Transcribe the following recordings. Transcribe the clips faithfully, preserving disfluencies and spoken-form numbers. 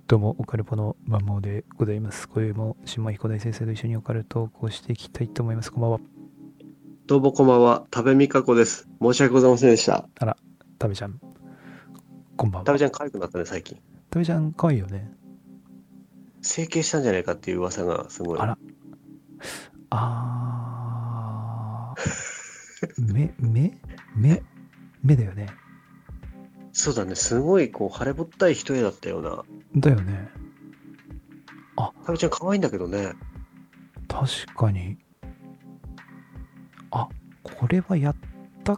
どうも、オカルポのマンモーでございます。今宵も新米彦大先生と一緒にオカルトークをしていきたいと思います。こんばんは。 どうもこんばんは。食べみかこです。申し訳ございませんでした。 あら、食べちゃん、こんばんは。 食べちゃん可愛くなったね、最近。 食べちゃん、可愛いよね。 整形したんじゃないかっていう噂がすごい。 あら、あー、目、目、目、目だよね。 そうだね、すごいこう、腫れぼったい一重だったような。 だよね。あ、 食べちゃん可愛いんだけどね。 確かに。あ、これはやった、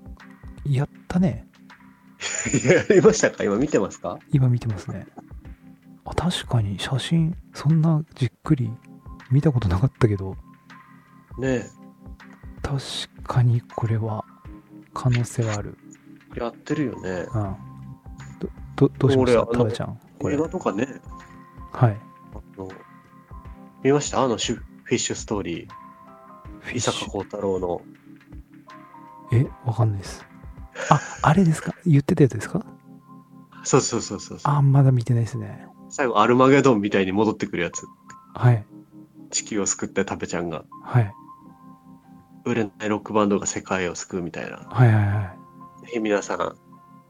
やったね。 やりましたか？今見てますか？ 今見てますね。あ、確かに写真、そんなじっくり見たことなかったけど、 ね確かにこれは可能性はある。 え、やってるよね。 うん。ど、ど、どうしました俺あの食べちゃん。これ。 映画とかね、 はい。 あの見ましたあのシュフィッシュストーリー。伊フィッシュ。 坂幸太郎の。 え、わかんないです。あ、あれですか言ってたやつですか？ そうそうそうそうそう。 あ、まだ見てないですね。 最後、アルマゲドンみたいに戻ってくるやつ。 はい。 地球を救って食べちゃんが。 はい。 売れないロックバンドが世界を救うみたいな。 はいはいはぜひ皆さん、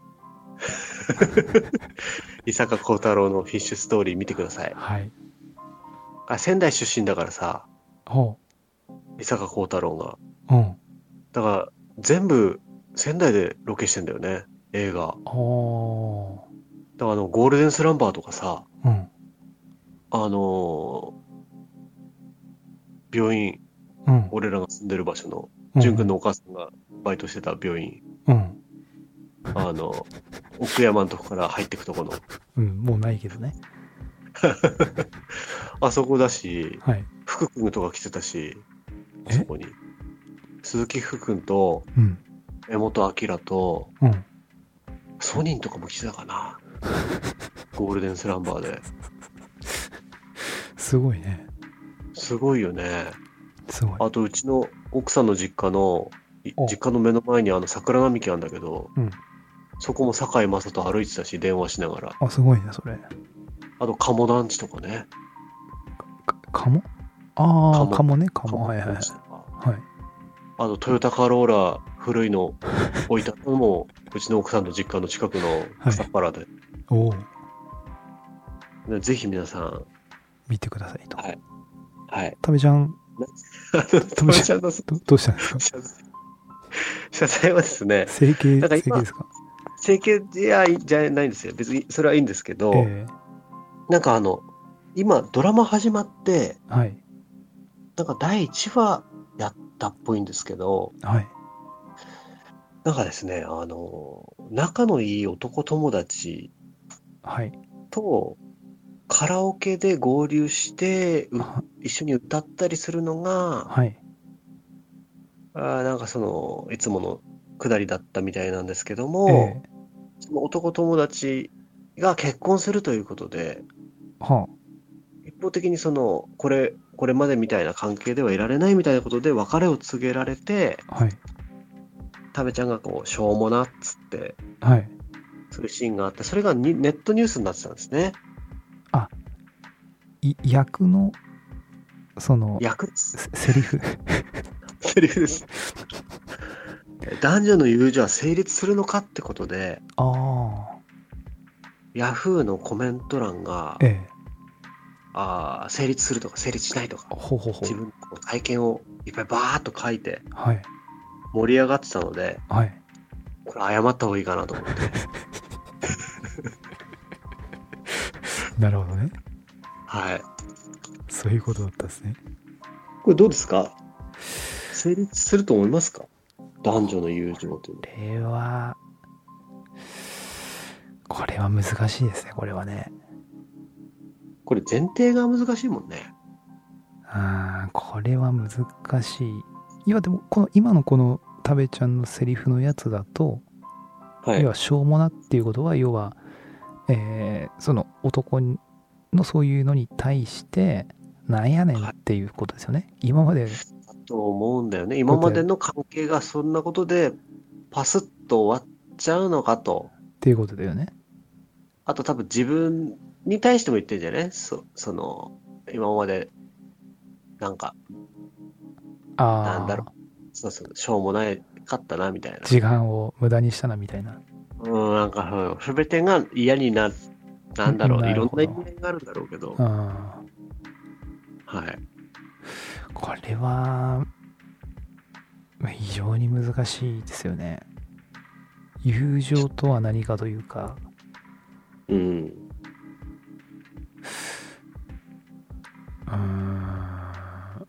伊坂幸太郎のフィッシュストーリー見てください。 い。 はい。 あ、仙台出身だからさ、 ほ伊坂幸太郎が。 う。うん。 だから全部仙台でロケしてんだよね、映画。 おー。 だからあのゴールデンスランバーとかさ、 うん。 あのー病院、 うん。 俺らが住んでる場所の、 うん。 淳君のお母さんがバイトしてた病院、 うん。 あの、奥山のとこから入ってくとこの、 うん。もうないけどね。 あそこだし、 はい。 福君とか来てたし、あえそこに。鈴木福君と、 うん。 江本明と、 うん。 ソニンとかも来てたかな。ゴールデンスランバーで。 すごいね。 すごいよね。 すごい。 あと、うちの奥さんの実家の、いお実家の目の前にあの桜並木あるんだけど、 うん。 そこも堺雅人歩いてたし、電話しながら。 あ、すごいね、それ。 あと、鴨団地とかね。 か、かもあー、 鴨かもね、かも。 鴨はいはいはい団。地とか。 はい。 あと、トヨタカローラ古いの置いたのも、うちの奥さんの実家の近くの草っぱらで。 おお。 ねぜひ皆さん、 見てくださいと。 はい。はい。 食べちゃん、 あの、ともちゃんのど、どうしたんですか？ 謝罪謝罪はですね、 整形、 なんか今、 整形ですか？ 整形じゃじゃないんですよ。別にそれはいいんですけど、 えなんかあの、今ドラマ始まって、 えはい。 なんかだいいちわやったっぽいんですけど、 はい。 なんかですね、あの、仲のいい男友達はい。 とカラオケで合流してうは、 一緒に歌ったりするのが、 はい。 あーなんかその、いつものくだりだったみたいなんですけどえも、 えその男友達が結婚するということで、 は一方的にその、これ、これまでみたいな関係ではいられないみたいなことで別れを告げられて、 あ。はい。 食べちゃんがこう、しょうもなっつって、 はい。 そういうシーンがあって、それがにネットニュースになってたんですね。 あ、い、役の、その、 役です。 せセリフ。 セリフです。男女の友情は成立するのかってことで、 ああ。 ヤフーのコメント欄が、 ええあー成立するとか成立しないとか、 ほうほうほう。 自分のこう体験をいっぱいバーっと書いてはい。 盛り上がってたので、 はい。 これ謝った方がいいかなと思って。 なるほどね。 はい。 そういうことだったですね。 これどうですか？成立すると思いますか？男女の友情というのこれは、これは難しいですね、これはね。 これ前提が難しいもんね。 あー、これは難しい。いや、でも、この、今のこの食べちゃんのセリフのやつだと、 はい。 要は、しょうもなっていうことは、要は、えーその男のそういうのに対して、なんやねんっていうことですよね。今まで、 と思うんだよね。今までの関係がそんなことでパスッと終わっちゃうのかと。 っていうことだよね。 あと多分自分に対しても言ってるんじゃねそ、その、今まで、なんか、なんだろう、 ああ、 そうそう、しょうもないかったな、みたいな。 時間を無駄にしたなみたいな。 うん、なんか、すべてが嫌にな、なんだろう、いろんな意なるほど。 味合いがあるんだろうけど、 うん。 はい。 これは、非常に難しいですよね。友情とは何かというか、 うん。 うーん、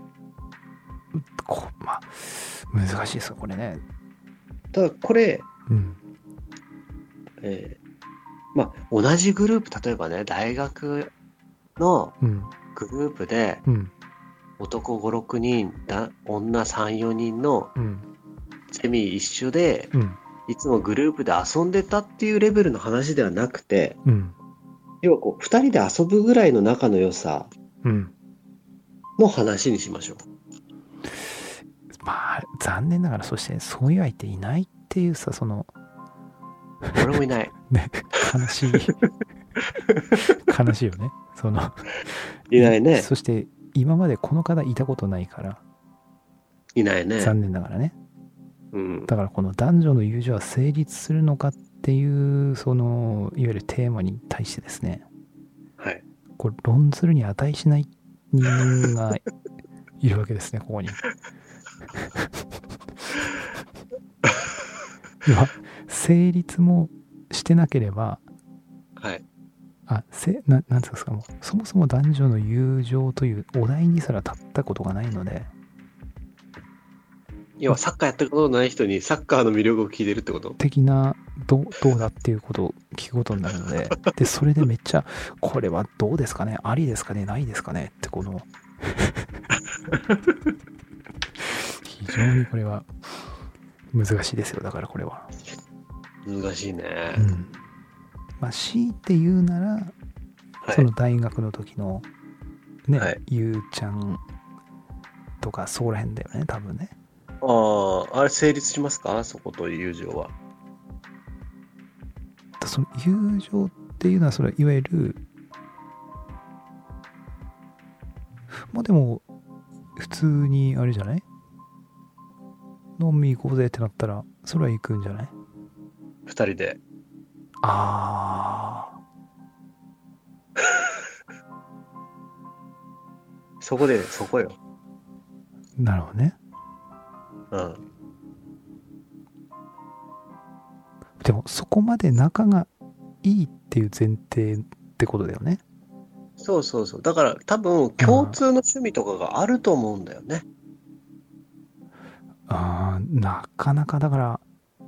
こまあ、難しいですよ、これね。 ただ、これ、 うん。 えーまあ、同じグループ、例えばね、大学のうん。 グループで、 うん。 男ご、ろくにん、だ女さん、よにんのうん。 ゼミ一緒で、 うん。 いつもグループで遊んでたっていうレベルの話ではなくて、 うん。 要はこう、二人で遊ぶぐらいの仲の良さうん。 の話にしましょう。 まあ、残念ながら、そしてそういう相手いないっていうさ、その、 俺もいない。 ね、悲しい、悲しいよね。その、 いないね。 そして、今までこの方いたことないから、 いないね。 残念ながらね。 うん。 だからこの男女の友情は成立するのかっていう、その、いわゆるテーマに対してですね、 はい。 これ論ずるに値しない人間がいるわけですね、ここに。要は、成立もしてなければ、 はい。 あ、せ、な、なんですか、もう、そもそも男女の友情というお題にすら立ったことがないので、 要はサッカーやったことない人にサッカーの魅力を聞いてるってこと？ 的な、どう、どうだっていうことを聞くことになるので、で、それでめっちゃ、これはどうですかね、ありですかね、ないですかねって、この、非常にこれは難しいですよ、だからこれは。 難しいね。 うん。まあ、強いて言うなら、 はい。 その大学の時の、ね、 はいゆうちゃんとか、そこら辺だよね、多分ね。 ああ、あれ成立しますか？そこと友情は。 その友情っていうのは、それはいわゆる、まあでも、普通にあれじゃない？飲み行こうぜってなったら、それは行くんじゃない？ 二人で。 あそこで、そこよ。 ー、なるほどね。 うん。 でも、そこまで仲がいいっていう前提ってことだよね。 そうそうそう。だから多分共通の趣味とかがあると思うんだよね。 あー、なかなかだから、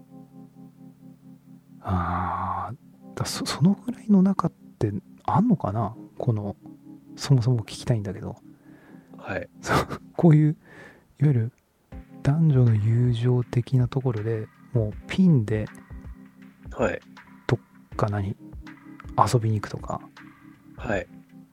あーだそ、そのぐらいの仲ってあんのかな、この、そもそも聞きたいんだけど、 はい。 そうこういう、いわゆる男女の友情的なところでもうピンではい。 どっか何遊びに行くとか、 はい。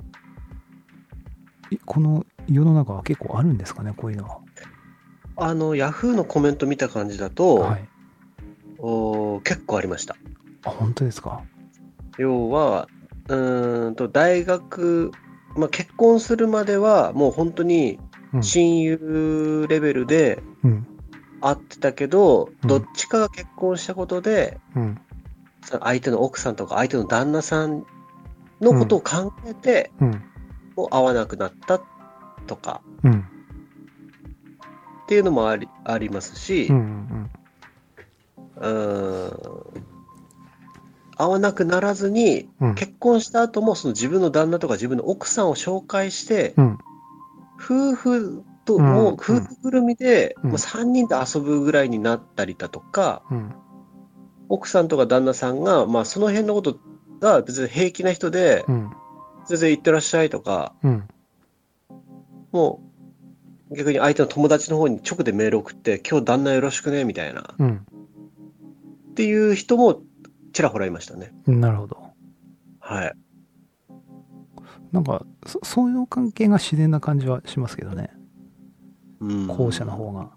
えこの世の中は結構あるんですかね、こういうのは。 あの、ヤフーのコメント見た感じだと、 はい。 お結構ありました。 あ、本当ですか。 要は、うーんと、大学、まあ、結婚するまではもう本当にうん。 親友レベルでうん。 会ってたけど、 うんどっちかが結婚したことで、 うん。 相手の奥さんとか相手の旦那さんのことを考えて、 うん。 もう会わなくなったとかうん。 っていうのもあり、ありますし、 うん。うんうーん、会わなくならずに、 うん。 結婚した後もその自分の旦那とか自分の奥さんを紹介して、 うん。 夫婦とうんもう夫婦ぐるみで、 うんもうさんにんで遊ぶぐらいになったりだとか、 うん。 奥さんとか旦那さんが、まあその辺のことが別に平気な人で、 うん。 全然行ってらっしゃいとか、 うん。 もう逆に相手の友達の方に直でメール送って、今日旦那よろしくね、みたいな。 うん。 っていう人もちらほらいましたね。 なるほど。 はい。 なんかそ、そういう関係が自然な感じはしますけどね。 うん。 後者の方が。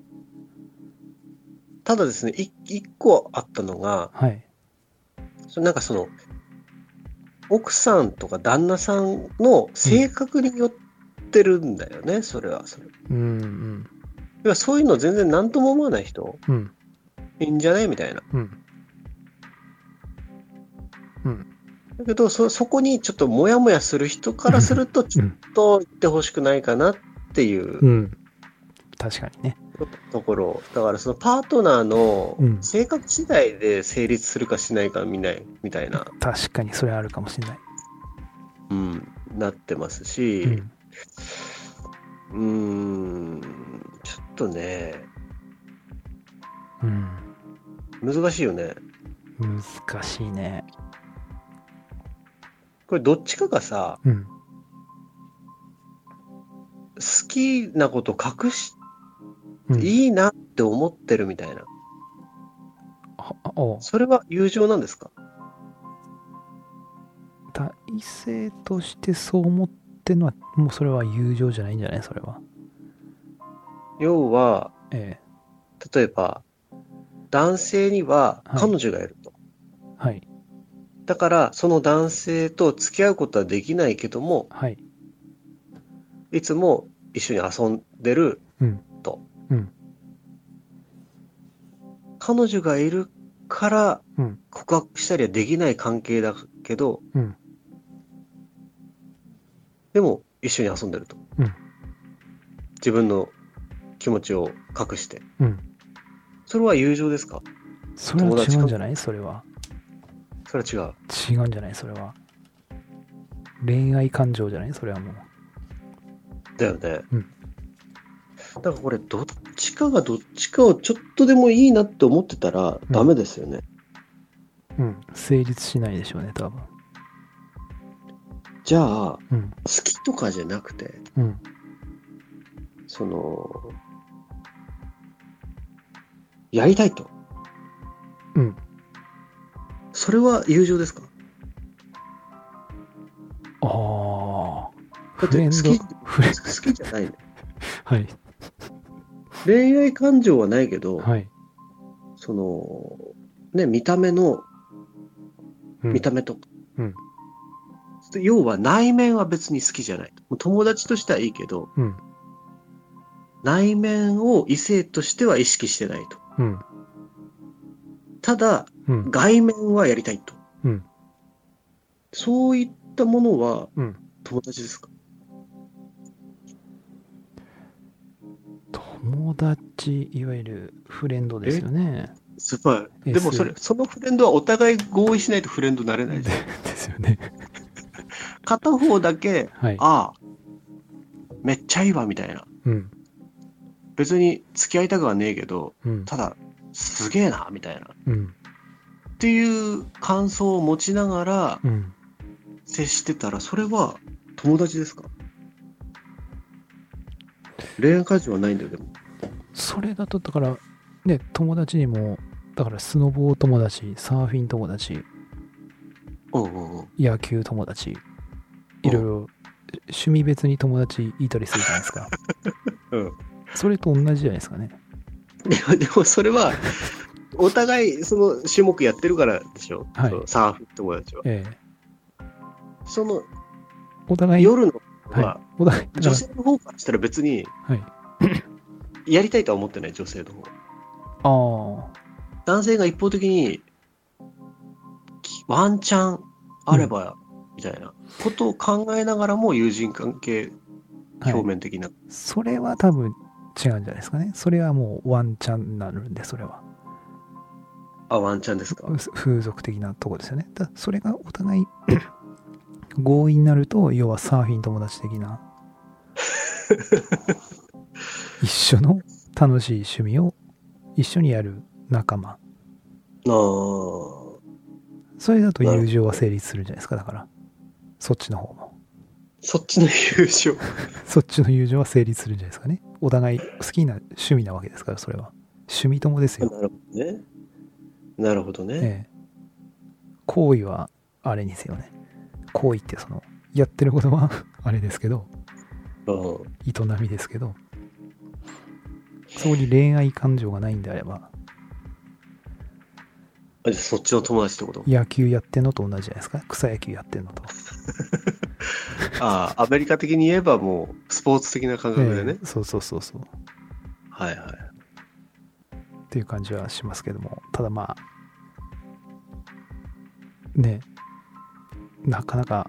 ただですね、い一個あったのが、 はい。 そのなんかその、 奥さんとか旦那さんの性格によってるんだよね、うん、それはそれ。 うんうんいやそういうの全然何とも思わない人、 うん、 いいんじゃないみたいな。 うんうん、 だけどそ、そこにちょっとモヤモヤする人からすると、ちょっと言ってほしくないかなっていう、 うん、確かにね。 ところ。だからそのパートナーの性格次第で成立するかしないかみたいみたいな。 確かにそれあるかもしれない。 うん、なってますし、うん、うーん、ちょっとね、 うん、 難しいよね。 難しいね。 これどっちかがさ、 うん、 好きなこと隠し、 うん、 いいなって思ってるみたいな。 あおそれは友情なんですか？ 第一性としてそう思ってるのはもうそれは友情じゃないんじゃないそれは。 要は、 ええ、例えば男性には彼女がいると、 はい、 だからその男性と付き合うことはできないけども、 はい、 いつも一緒に遊んでると、 うん、 彼女がいるからうん、 告白したりはできない関係だけど、 うん、 でも一緒に遊んでると、 うん、 自分の気持ちを隠して、 うん、 それは友情ですか？ それは違うんじゃないそれは。 それは違うんじゃないそれは。恋愛感情じゃないそれはもう。 違う。だよね。 うん。 だからこれどっちかがどっちかをちょっとでもいいなって思ってたらダメですよね。 うん、うん、成立しないでしょうね多分。 じゃあ、 うん、 好きとかじゃなくて、 うん、 そのやりたいと。 うん。 それは友情ですか？ ああ。 だって好き、好きじゃないね。 はい。 恋愛感情はないけど、 はい。 その、ね、見た目の、 うん、 見た目とか、 うん。 要は内面は別に好きじゃない。友達としてはいいけど、 うん、 内面を異性としては意識してないと。 うん、 ただ、 うん、 外面はやりたいと。 うん、 そういったものはうん。 友達ですか？ 友達、いわゆるフレンドですよね。 すごい。でもそれ、そのフレンドはお互い合意しないとフレンドになれないじゃん。 ですよね。 片方だけ、 はい、 ああ、めっちゃいいわみたいな。 うん、 別に付き合いたくはねえけど、 うん、 ただ、すげえな、みたいな。 うん、 っていう感想を持ちながらうん。 接してたら、それは友達ですか？恋愛感情はないんだよ、でも。 それだと、だから、ね、友達にも、だからスノボー友達、サーフィン友達、 うんうんうん。 野球友達、いろいろ趣味別に友達いたりするじゃないですか。 うん。 それと同じじゃないですかね。 でも、でもそれは、お互いその種目やってるからでしょ、 はいそのサーフ友達は。 ええ。 そのお互い、 夜のは、 はい、お互い、 女性の方からしたら別に、 はい。 やりたいとは思ってない、女性の方。 ああ。 男性が一方的に、ワンチャンあれば、みたいなことを考えながらも友人関係、表面的な、 はい。それは多分違うんじゃないですかね。それはもうワンチャンになるんで、それは。 あ、ワンチャンですか？ 風俗的なとこですよね。だそれがお互い合意になると、要はサーフィン友達的な一緒の楽しい趣味を一緒にやる仲間。ああ。それだと友情は成立するんじゃないですか。だからそっちの方も。 そっちの友情そっちの友情は成立するんじゃないですかね。お互い好きな趣味なわけですから、それは趣味友ですよ。 なるほどね。なるほどね。 ええ。行為はあれにせよね。行為ってそのやってることはあれですけど、 うん、 営みですけど、そこに恋愛感情がないんであれば、 あ、じゃあそっちの友達ってこと？ 野球やってんのと同じじゃないですか。草野球やってんのと。 ああ、アメリカ的に言えばもうスポーツ的な感覚でね。 ええ、そうそうそうそう。 はいはい。 っていう感じはしますけども、ただまあ、ね、なかなか、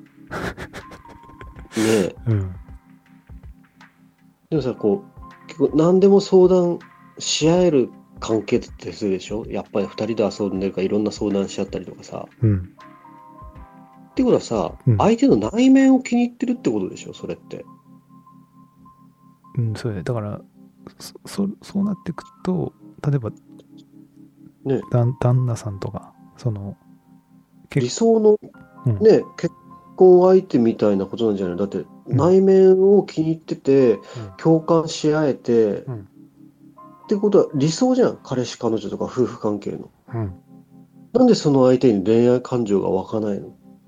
ねえ。 うん。 でもさ、こう、結構何でも相談し合える関係ってするでしょ？やっぱり二人で遊んでるからいろんな相談し合ったりとかさ。 うん。 ってことはさ、 うん相手の内面を気に入ってるってことでしょ？それって。 うん、そうだだから、そ、そそうなってくと、例えば、 ね。 旦旦那さんとか、その、結理想のうん、 ね、結婚相手みたいなことなんじゃない？だって内面を気に入ってて、 うん、 共感し合えて、 うん、 ってことは理想じゃん。彼氏彼女とか夫婦関係の。 うん。 なんでその相手に恋愛感情が湧かないの？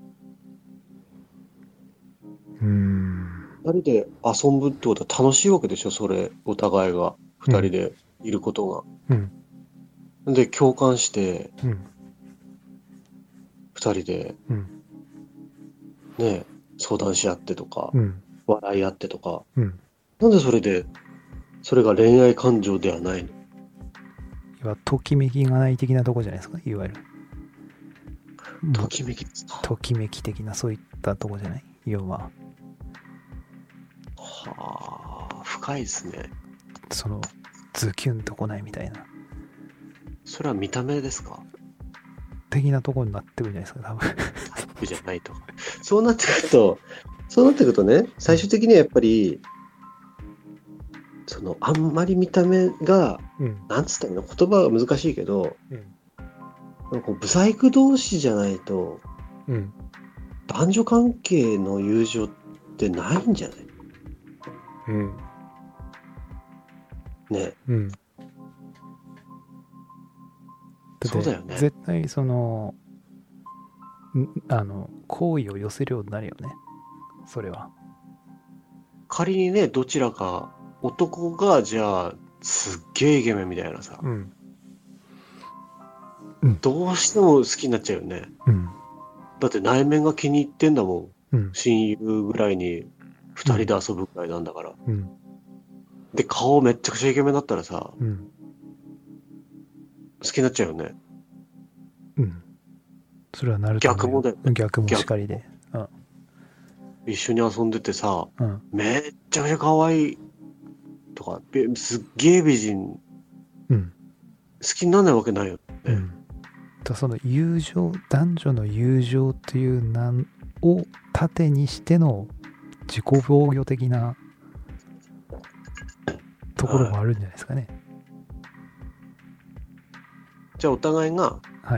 うーん。 二人で遊ぶってことは楽しいわけでしょ？それ、お互いが二人でいることうん、 が。で、共感してうん、 二人でうん、 ね、相談し合ってとか、 うん、 笑い合ってとか。 うん。 なんでそれで、それが恋愛感情ではないの？ 要は、ときめきがない的なとこじゃないですか、いわゆる。もうときめきですか？ ときめき的な、そういったとこじゃない、要は。 はあ、深いですね。 その、ズキュンとこないみたいな。 それは見た目ですか？ 的なとこになってくるじゃないですか、多分。 タイプじゃないと。そうなってくると、そうなってくるとね、最終的にはやっぱり、その、あんまり見た目が、 うん。 なんつったらいいの？言葉が難しいけど、 うん。 なんかこうブサイク同士じゃないと、 うん。 男女関係の友情ってないんじゃない？ うん。 ね。 うん。だってそうだよね。 絶対その、んあの、好意を寄せるようになるよね。それは。 仮にね、どちらか、男が、じゃあ、すっげえイケメンみたいなさ、 うん。 どうしても好きになっちゃうよね。 うん。 だって内面が気に入ってんだもん。 うん。 親友ぐらいに二人で遊ぶぐらいなんだから。 うん。 で、顔めっちゃくちゃイケメンだったらさ、 うん。 好きになっちゃうよね。 うん。それはなると思うよ。 逆もだよね。 逆もしかりで。うん。 一緒に遊んでてさ、 うん。 めっちゃくちゃ可愛いとか、べすっげえ美人、 うん。 好きにならないわけないよね。 うん。とその友情、男女の友情というなんを盾にしての自己防御的なところもあるんじゃないですかね。 じゃあお互いが、 はい。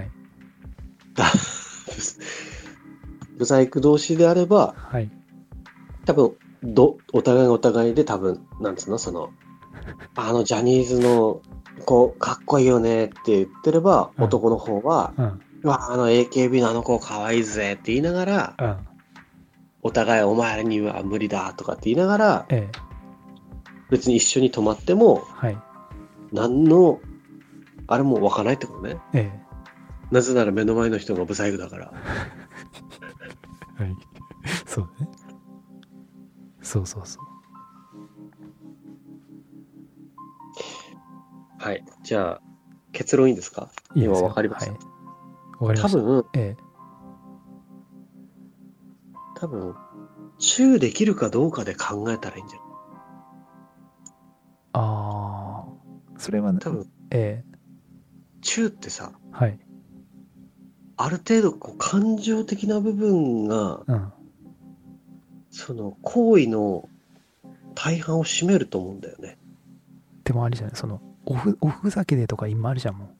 ブサイク同士であれば、 はい。 多分、ど、お互いがお互いで多分、なんつうの、その、あのジャニーズの子、かっこいいよねって言ってれば、 うん男の方は、 うん。 うわ、あの エーケービー のあの子かわいいぜって言いながら、 うん。 お互いお前には無理だとかって言いながら、 ええ。 別に一緒に泊まっても、 はい。 何の、あれも湧かないってことね。 ええ。 なぜなら目の前の人がブサイクだから。 はい。そうね。そうそうそう。 はい。じゃあ、結論いいですか？ いいですよ。 今わかりました。 はい。わかりました。 多分、 ええ。 多分、チューできるかどうかで考えたらいいんじゃない？ ああ、それはね、 多分、 ええ。 チューってさ、 はい。 ある程度こう感情的な部分が、 うん。 その行為の大半を占めると思うんだよね。 でもあれじゃない、その、おふ、おふざけでとか今あるじゃん、も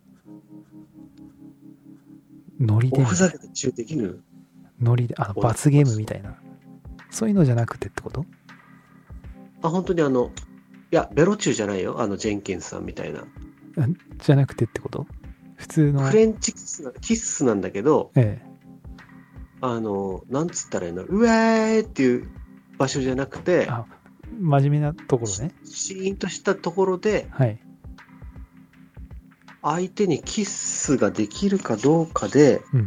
う。ノリでおみたいな。 ふざけてチューできる？ ノリで、あの、罰ゲームみたいな。そういうのじゃなくてってこと？ あ、本当にあの、いや、ベロチューじゃないよ。あの、ジェンキンスさんみたいな。 じゃなくてってこと？普通の。 フレンチキスな、キスなんだけど、 ええ。 あの、なんつったらいいの？うえーっていう場所じゃなくて、 あ、真面目なところね。 シーンとしたところで、 はい。 相手にキスができるかどうかで、 うん。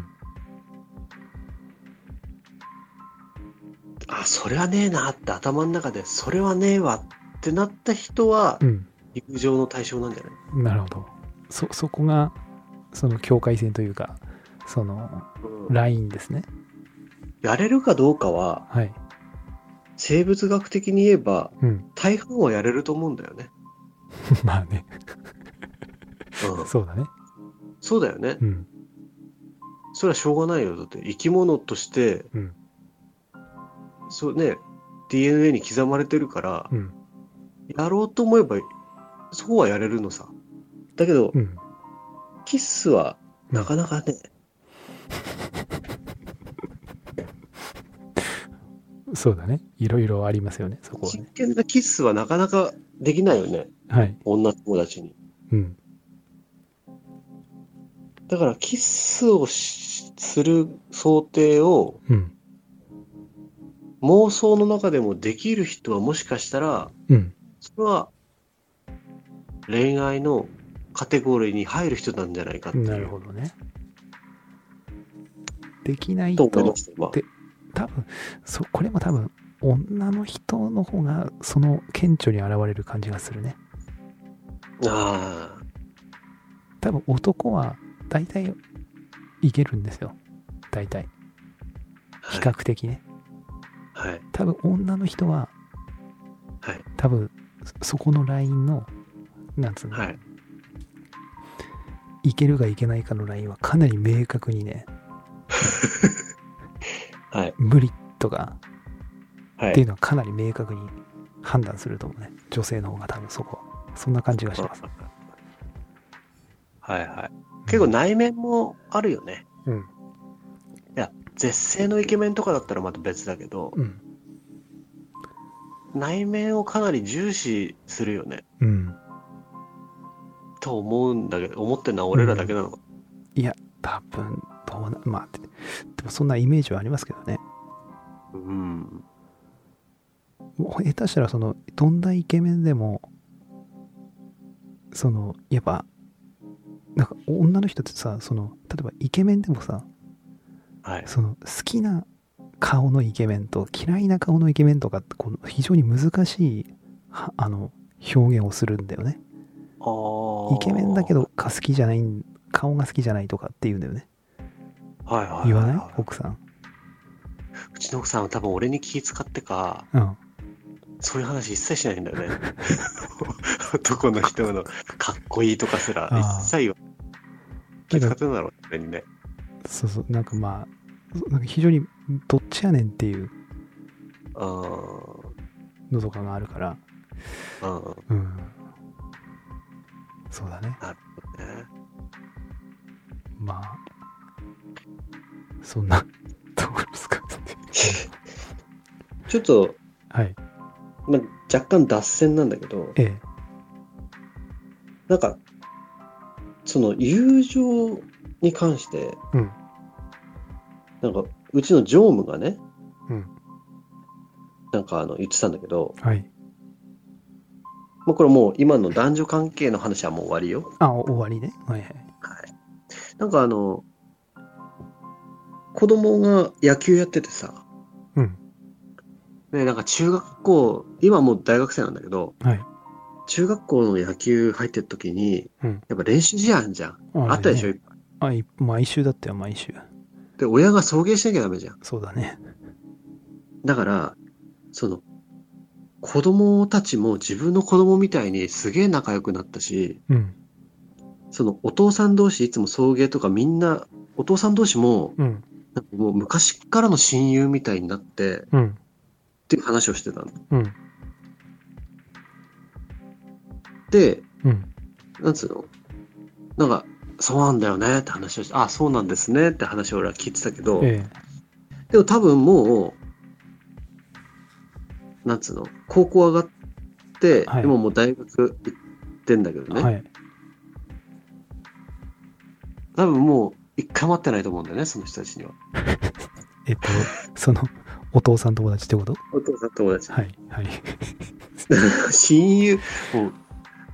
あ、それはねえなって頭の中で、それはねえわってなった人はう、ん。 友情の対象なんじゃない？ なるほど。そ、そこが、その境界線というか、その、 うん、 ラインですね。 やれるかどうかは、 はい。 生物学的に言えば、 うん。 大半はやれると思うんだよね。 まあね。 うん、 そうだね。 そうだよね。 うん。 それはしょうがないよ。だって生き物として、 うん。 そうね、ディーエヌエー に刻まれてるから、 うん。 やろうと思えば、そうはやれるのさ。だけど、 うん。 キスはなかなかね、 そうだね。いろいろありますよね、そこは真ね。 剣なキスはなかなかできないよね。 はい。 女友達に。 うん。 だから、キスをしする想定をうん。 妄想の中でもできる人はもしかしたら、 うん。 それは恋愛のカテゴリーに入る人なんじゃないかっていう。 なるほどね。できないとと、 思いました、今。 で多分、そ、これも多分、女の人の方が、その、顕著に現れる感じがするね。 ああ。 多分、男は、大体、いけるんですよ。大体。比較的ね。 はい。はい。 多分、女の人は、 はい。 多分、そこのラインの、なんつうの、 はい。 いけるかいけないかのラインはかなり明確にね、 はい。 無理とかはい。 っていうのはかなり明確に判断すると思うね。女性の方が多分そこは。そんな感じがします。 はいはい。結構内面もあるよね。 うん。 いや、絶世のイケメンとかだったらまた別だけど、 うん。 内面をかなり重視するよね。 うん。 と思うんだけど、思ってるのは俺らだけなのか。 いや、多分、どうな、まあ、でもそんなイメージはありますけどね。 うん。 もう下手したらその、どんなイケメンでも、その、やっぱ、なんか女の人ってさ、その、例えばイケメンでもさ、 はい。 その好きな顔のイケメンと嫌いな顔のイケメンとかってこの非常に難しいはあの表現をするんだよね。 ああ。 イケメンだけどか好きじゃない顔が好きじゃないとかって言うんだよね。 はいはいはいはい。 言わない奥さん。 うちの奥さんは多分俺に気使ってか、 うん。 そういう話一切しないんだよね。男の人のかっこいいとかすら一切言わない。気使ってるんだろう、俺にね。 そうそう、なんかまあ、なんか非常にどっちやねんっていうあのとかがあるから、 あ。うん。 うん。そうだね。 なるほどね。 まあ、そんなところですか。 ちょっと、 はい。 まあ、若干脱線なんだけど、 ええ。 なんか、その友情に関して、 うん。 なんか、うちの常務がね、 うん。 なんかあの言ってたんだけど、 はい。 まあ、これもう今の男女関係の話はもう終わりよ。 あ、終わりね。はいはい。 はい。なんかあの、子供が野球やっててさ、 うん。 ね、なんか中学校、今もう大学生なんだけど、 はい。 中学校の野球入ってる時に、 うん。 やっぱ練習試合あんじゃん。 ああったでしょ、 ね、 いっぱい。 あ、い毎週だったよ、毎週。 で、親が送迎しなきゃダメじゃん。 そうだね。 だから、その、子供たちも自分の子供みたいにすげえ仲良くなったし、 うん。 そのお父さん同士いつも送迎とかみんな、お父さん同士も、 うん。 なんかもう昔からの親友みたいになって、 うん。 っていう話をしてたの。 うん。 で、 うん。 なんつうのなんか、そうなんだよねって話をして、あ、そうなんですねって話を俺は聞いてたけど、 えでも多分もう、なんつうの高校上がって、 はい今もう大学行ってんだけどね。 え。はい。 多分もう一回も会ってないと思うんだよね、その人たちには。 えっと、その、お父さん友達ってこと？ お父さん友達。 はい。はい。 親友、もう、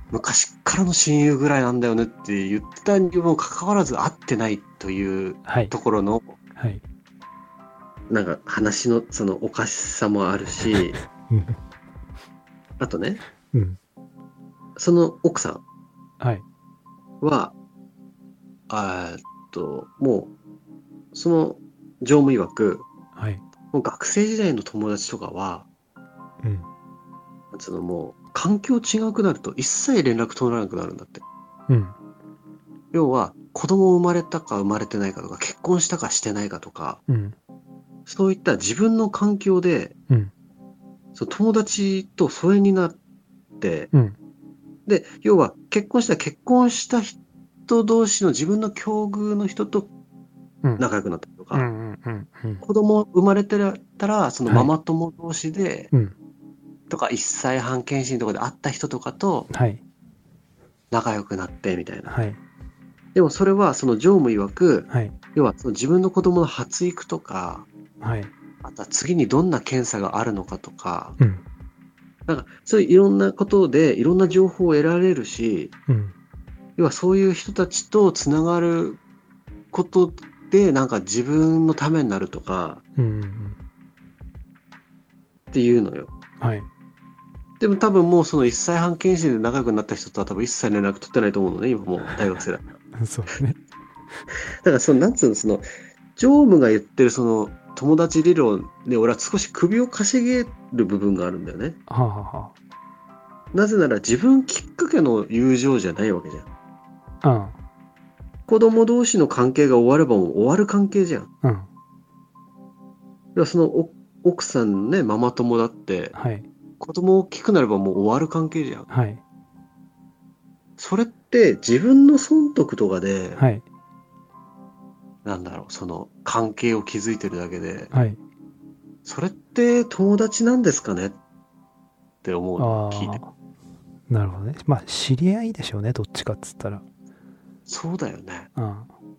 昔からの親友ぐらいなんだよねって言ってたにもかかわらず会ってないというはいところの、 はいなんか話のそのおかしさもあるし、 うんあとね、 うんその奥さんはいは、あーっと、もう、その常務曰く、 はいもう学生時代の友達とかは、 うんそのもう、環境違くなると一切連絡取らなくなるんだって。 うん要は、子供生まれたか生まれてないかとか、結婚したかしてないかとか、 うんそういった自分の環境で、 うんその友達と疎遠になって、 うんで、要は結婚した結婚した人同士の自分の境遇の人とうん仲良くなったりとか、 うんうんうんうん子供生まれてたら、そのはいママ友同士で、 うんとかいっさいはん検診とかで会った人とかとはい仲良くなってみたいな。 はいでもそれはその常務曰く、 はい要はその自分の子供の発育とか、 はいあとは次にどんな検査があるのかとか、 うんなんかそういういろんなことでいろんな情報を得られるし、 うん要はそういう人たちとつながることでなんか自分のためになるとかうんうんっていうのよ。 はいでも多分もうそのいっさいはん検診で仲良くなった人とは多分一切連絡取ってないと思うのね、今もう大学生だ。 そうですねだからその、なんつうの、その、常務が言ってるその友達理論で俺は少し首をかしげる部分があるんだよね。 はあはあはなぜなら自分きっかけの友情じゃないわけじゃん。 あ子供同士の関係が終わればもう終わる関係じゃん。 うんうん要はそのお奥さんのね、ママ友だってはい子供大きくなればもう終わる関係じゃん。 はいそれって自分の損得とかで、 はいなんだろう、その関係を築いてるだけで、 はいそれって友達なんですかねって思うのあ聞いて。 あなるほどねまあ知り合いでしょうねどっちかっつったらそうだよね。 うん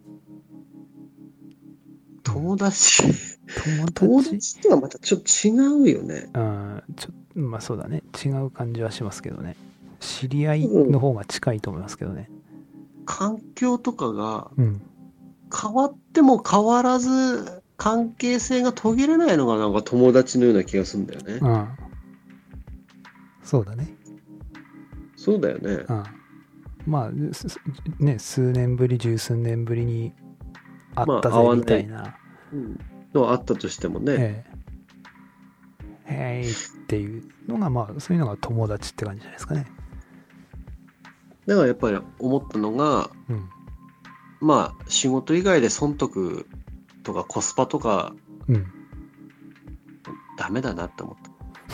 友達、 友友達達とはまたちょっと違うよね。 うんちょまあそうだね違う感じはしますけどね知り合いの方が近いと思いますけどね環境とかがうん変わっても変わらず関係性が途切れないのがなんか友達のような気がするんだよね。 うんそうだねそうだよね。 うんまあすすね数年ぶり十数年ぶりに会ったぜまあ会わないみたいな、 うん。のはあったとしてもね。 ええへいっていうのがまあそういうのが友達って感じじゃないですかねだからやっぱり思ったのが、 うんまあ仕事以外で損得とかコスパとかうんダメだなって思った。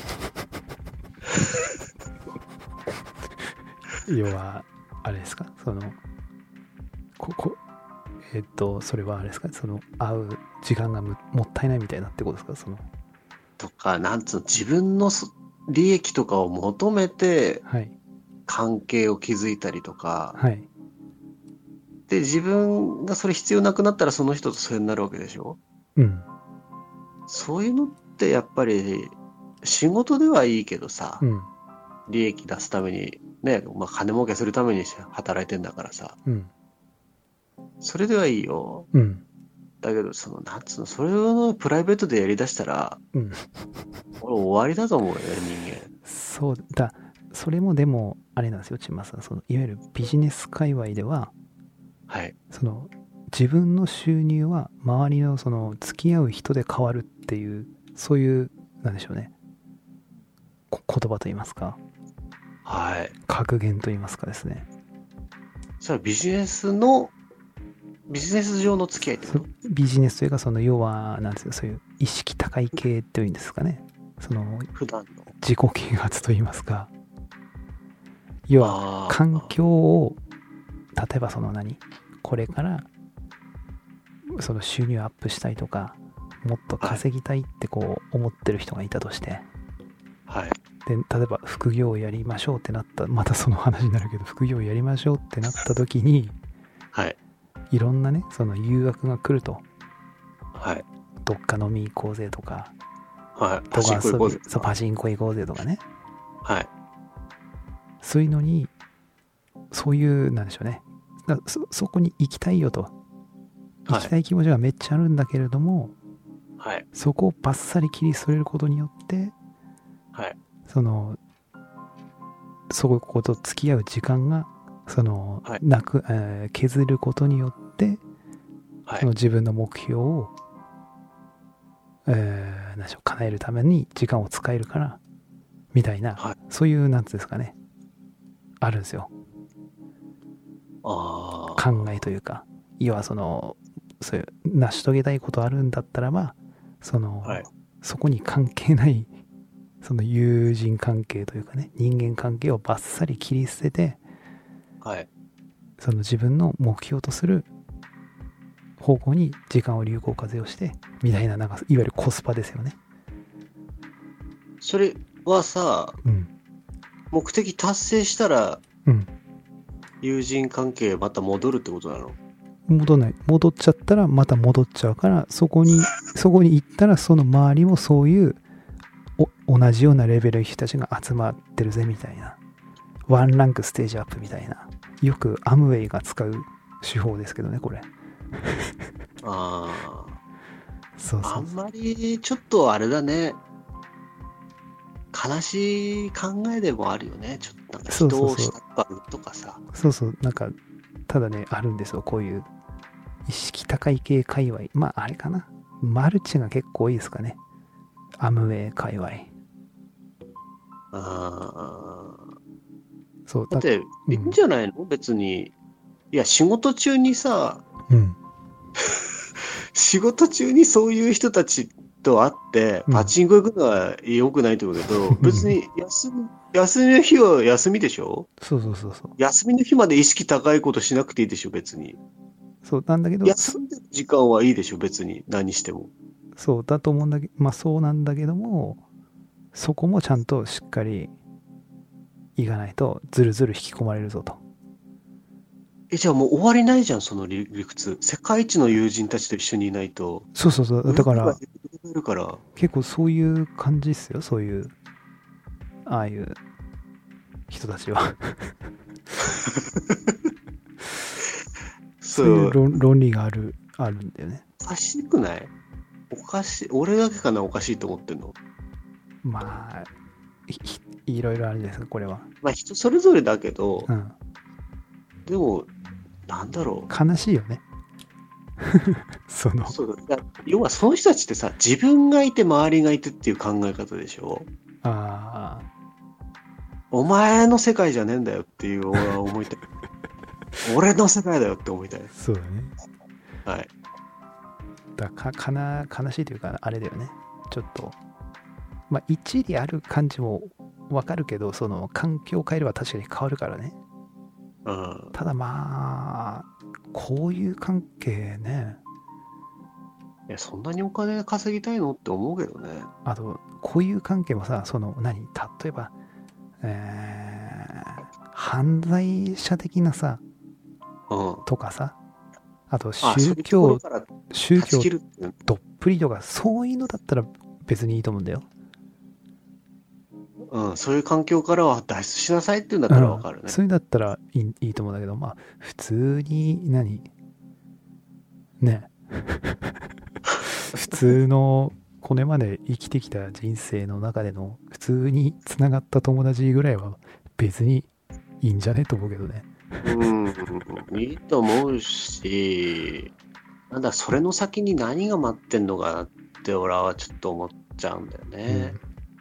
要はあれですかそのここえっとそれはあれですかその会う時間がむもったいないみたいなってことですかそのとか、なんつうの、自分のそ利益とかを求めてはい関係を築いたりとか、 はいで、自分がそれ必要なくなったらその人とそれになるわけでしょ。 うんそういうのってやっぱり仕事ではいいけどさ、 うん利益出すために、ね、まあ金儲けするために働いてんだからさ、 うんそれではいいよ。 うんだけど、その、なんつうの、それをプライベートでやりだしたら、 うん俺終わりだと思うよね、人間。 そうだそれもでもあれなんですよ千葉さんそのいわゆるビジネス界隈でははい。 その自分の収入は周りのその付き合う人で変わるっていうそういうなんでしょうねこ言葉と言いますかはい。 格言と言いますかですねそれはビジネスの、ビジネス上の付き合いってこそと？ ビジネスというかその要はなんですかそういう意識高い系というんですかねその普段の。 自己啓発と言いますか要はあー環境を例えばその何これからその収入アップしたいとかもっと稼ぎたいってこう思ってる人がいたとしてはい。 で例えば副業をやりましょうってなったまたその話になるけど副業をやりましょうってなった時にはい。 いろんなねその誘惑が来るとはい。 どっか飲み行こうぜとかはい。 とかパチンコ行こうぜ。 そうパチンコ行こうぜとかねはい。 そういうのにそういうなんでしょうね。だ そ, そこに行きたいよと行きたい気持ちがめっちゃあるんだけれども、 はい、 そこをバッサリ切り捨てることによってはい、 そのそこと付き合う時間がその、 はいなく、えー削ることによって、 はい、 その自分の目標を、えー、何でしょう叶えるために時間を使えるからみたいな、 はい、 そういうなんていうんですかねあるんですよ。 あ考えというか、要はそのそういう成し遂げたいことあるんだったらばその、 はい、 そこに関係ないその友人関係というかね人間関係をバッサリ切り捨てて、 はい、 その自分の目標とする方向に時間を有効活用してみたいな、なんかいわゆるコスパですよね。 それはさ、 うん目的達成したらうん友人関係また戻るってことなの？ 戻んない戻っちゃったらまた戻っちゃうから、そこにそこに行ったらその周りもそういうお同じようなレベルの人たちが集まってるぜみたいな、ワンランクステージアップみたいな、よくアムウェイが使う手法ですけどねこれ。 ああ、 そうそうあんまりちょっとあれだね。悲しい考えでもあるよね。ちょっとなんか人を下っ端とかさ。 そうそう、なんかただねあるんですよこういう意識高い系界隈。まああれかな、マルチが結構多いですかね、アムウェイ界隈。 あそうだっていいんじゃないの、うん、別に。いや仕事中にさ、 うん、 仕事中にそういう人たちと会ってパチンコ行くのは良くないってことだけど、うん、別に休み休みの日は休みでしょ。 そうそうそうそう。 休みの日まで意識高いことしなくていいでしょ別に。 そうなんだけど、 休んでる時間はいいでしょ別に何しても。 そうだと思うんだけど、まあそうなんだけども、そこもちゃんとしっかりいかないとずるずる引き込まれるぞと。 え、じゃあもう終わりないじゃん、その理屈。世界一の友人たちと一緒にいないと。 そうそうそう。だから、 るから結構そういう感じっすよ、そういう、ああいう人たちは。そういう論論理がある、あるんだよね。 おかしくない？おかしい。俺だけかな、おかしいと思ってんの。 まあ、い, いろいろあるじゃないですか、これは。 まあ人それぞれだけど、 うん、 でも、なんだろう。 悲しいよね。そのそうだ。要はその人たちってさ、自分がいて周りがいてっていう考え方でしょ。 ああ。 お前の世界じゃねえんだよっていう俺は思いたい。俺の世界だよって思いたい。 そうだね。 はい。 だかかな悲しいというか、あれだよね。ちょっと、まあ一理ある感じもわかるけど、その環境を変えれば確かに変わるからね。 うん、 ただまあ、こういう関係ね。 いや、そんなにお金稼ぎたいのって思うけどね。 あと、こういう関係もさ、その何、例えば、えー、犯罪者的なさ、 うん、 とかさ、あと宗教、宗教どっぷりとか、そういうのだったら別にいいと思うんだよ。 うん、そういう環境からは脱出しなさいっていうんだったらわかるね、 うん。それだったらいい、いいと思うんだけど、まあ、普通に何、ね。普通のこれまで生きてきた人生の中での普通につながった友達ぐらいは別にいいんじゃねと思うけどね。 うん、いいと思うし、なんだ、それの先に何が待ってんのかなって俺はちょっと思っちゃうんだよね。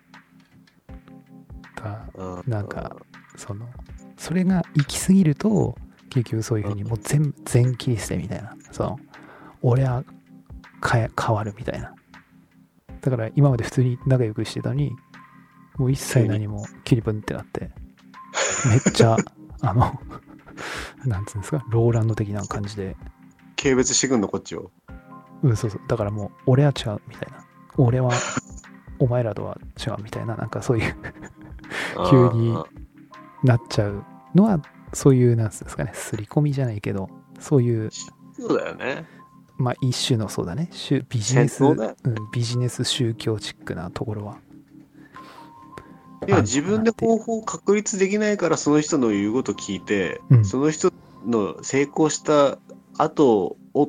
うん、だなんかそのそれが行き過ぎると結局そういうふうにもう全全切り捨てみたいな、その俺は変わるみたいな。だから今まで普通に仲良くしてたのにもう一切何もキリブンってなってめっちゃあのなんつうんですか、ローランド的な感じで軽蔑してくんのこっちを。 うん、そうそう。だからもう俺は違うみたいな、俺はお前らとは違うみたいな、なんかそういう急になっちゃうのはそういうなんつうんですかね、刷り込みじゃないけどそういう、 そうだよね。 まあ一種のそうだね、ビジネス、うん、ビジネス宗教チックなところはいや、自分で方法を確立できないから、その人の言うこと聞いて、 うんその人の成功した後を追って、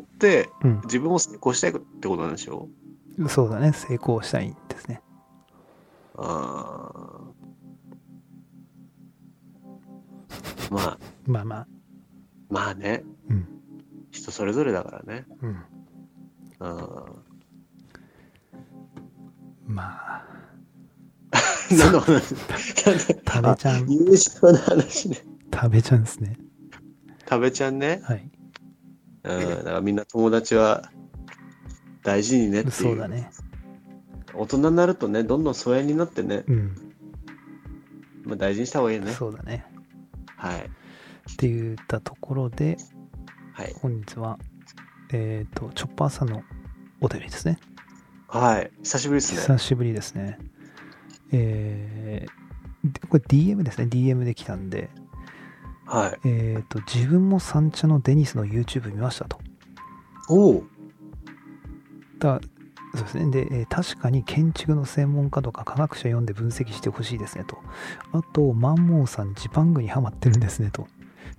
うん自分も成功したいってことなんでしょ？ そうだね、成功したいんですね。 あーまあ、 まあまあ、 まあね、 うん人それぞれだからね。 うんあまあー何の話？ 食べちゃん優勝の話ね。 食べちゃんですね。 食べちゃんね。 はい。 うん、だからみんな友達は大事にねっていう。 そうだね。 大人になるとね、どんどん疎遠になってね、 うんまあ、大事にした方がいいよね。 そうだね。 はい。 って言ったところで、 はい。 本日はえっ、とチョッパーさんのお便りですね。 はい。久しぶりですね。 久しぶりですね。えー、でこれ ディーエム ですね。ディーエム で来たんで、 はい。 えっ、と自分も三茶のデニスの YouTube 見ましたと。 おお。 だそうですね。で、えー確かに建築の専門家とか科学者読んで分析してほしいですねと。あと、マンモーさんジパングにハマってるんですねと。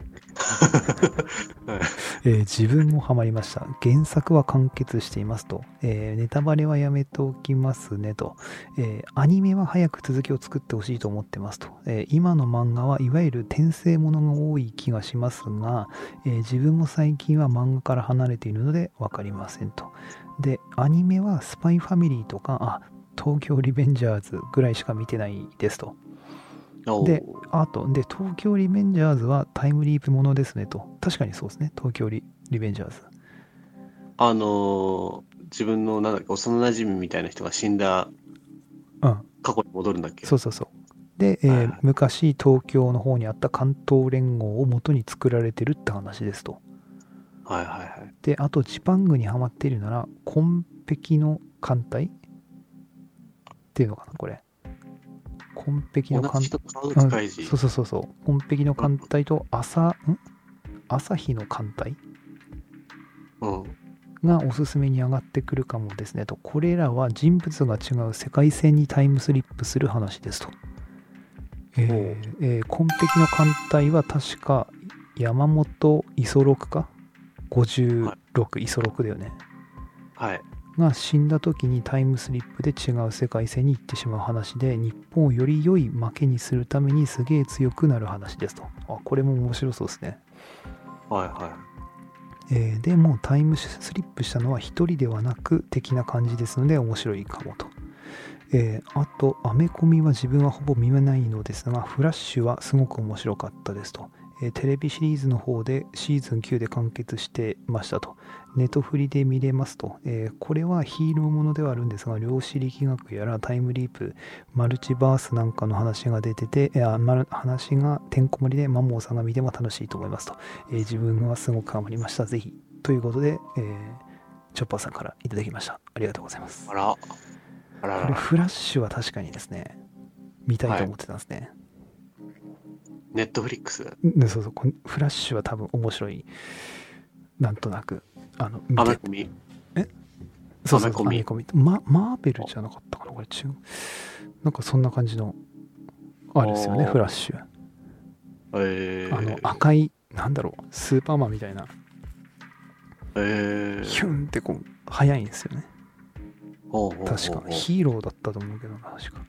えー自分もハマりました。原作は完結していますと。えーネタバレはやめておきますねと。えーアニメは早く続きを作ってほしいと思ってますと。えー今の漫画はいわゆる転生ものが多い気がしますが、えー自分も最近は漫画から離れているので分かりませんと。で、アニメはスパイファミリーとか、あ、東京リベンジャーズぐらいしか見てないですと。 おで、あと、で、東京リベンジャーズはタイムリープものですねと。確かにそうですね。東京リリベンジャーズ。 あのー、自分のなんだっけ、幼馴染みたいな人が死んだうん。 過去に戻るんだっけ？ そうそうそう。で、えーはいはい昔東京の方にあった関東連合を元に作られてるって話ですと。 はいはいはい。 で、あとジパングにハマっているなら、紺碧の艦隊っていうのかな、これ。紺碧の艦同じ人川うん口海事。 そうそうそうそう。紺碧の艦隊と朝、ん朝日の艦隊うん。 がおすすめに上がってくるかもですねと。これらは人物が違う世界線にタイムスリップする話ですと。えーえー紺碧の艦隊は確か山本五十六かごじゅうろく、五十六だよね。 はい。 が死んだ時にタイムスリップで違う世界線に行ってしまう話で、日本をより良い負けにするためにすげえ強くなる話ですと。あ、これも面白そうですね。 はいはえーでもタイムスリップしたのは一人ではなく的な感じですので面白いかもと。えーあと、アメコミは自分はほぼ見ないのですが、フラッシュはすごく面白かったですと。えーテレビシリーズの方でシーズンきゅうで完結してましたと。ネトフリで見れますと。えーこれはヒーローものではあるんですが、量子力学やらタイムリープ、マルチバースなんかの話が出てて、いやまる話がてんこ盛りでマンモーさんが見ても楽しいと思いますと。えー自分はすごくハマりました。ぜひ。ということで、えーチョッパーさんからいただきました。ありがとうございます。 い。あら。あららら。 これフラッシュは確かにですね、見たいと思ってたんですね。 ネットフリックス。 でそうそう、このフラッシュは多分面白い。なんとなく、あの、見てアメコミ。 そうそう、 アメコミアメコミ。ま、マーベルじゃなかったかな、これ違う。なんかそんな感じの、あれですよね、 おーフラッシュ。 えー、 あの、赤い、なんだろう、スーパーマンみたいな、 えー、 ヒュンってこう、速いんですよね。 ほうほうほうほう確か。ヒーローだったと思うけどな、確か。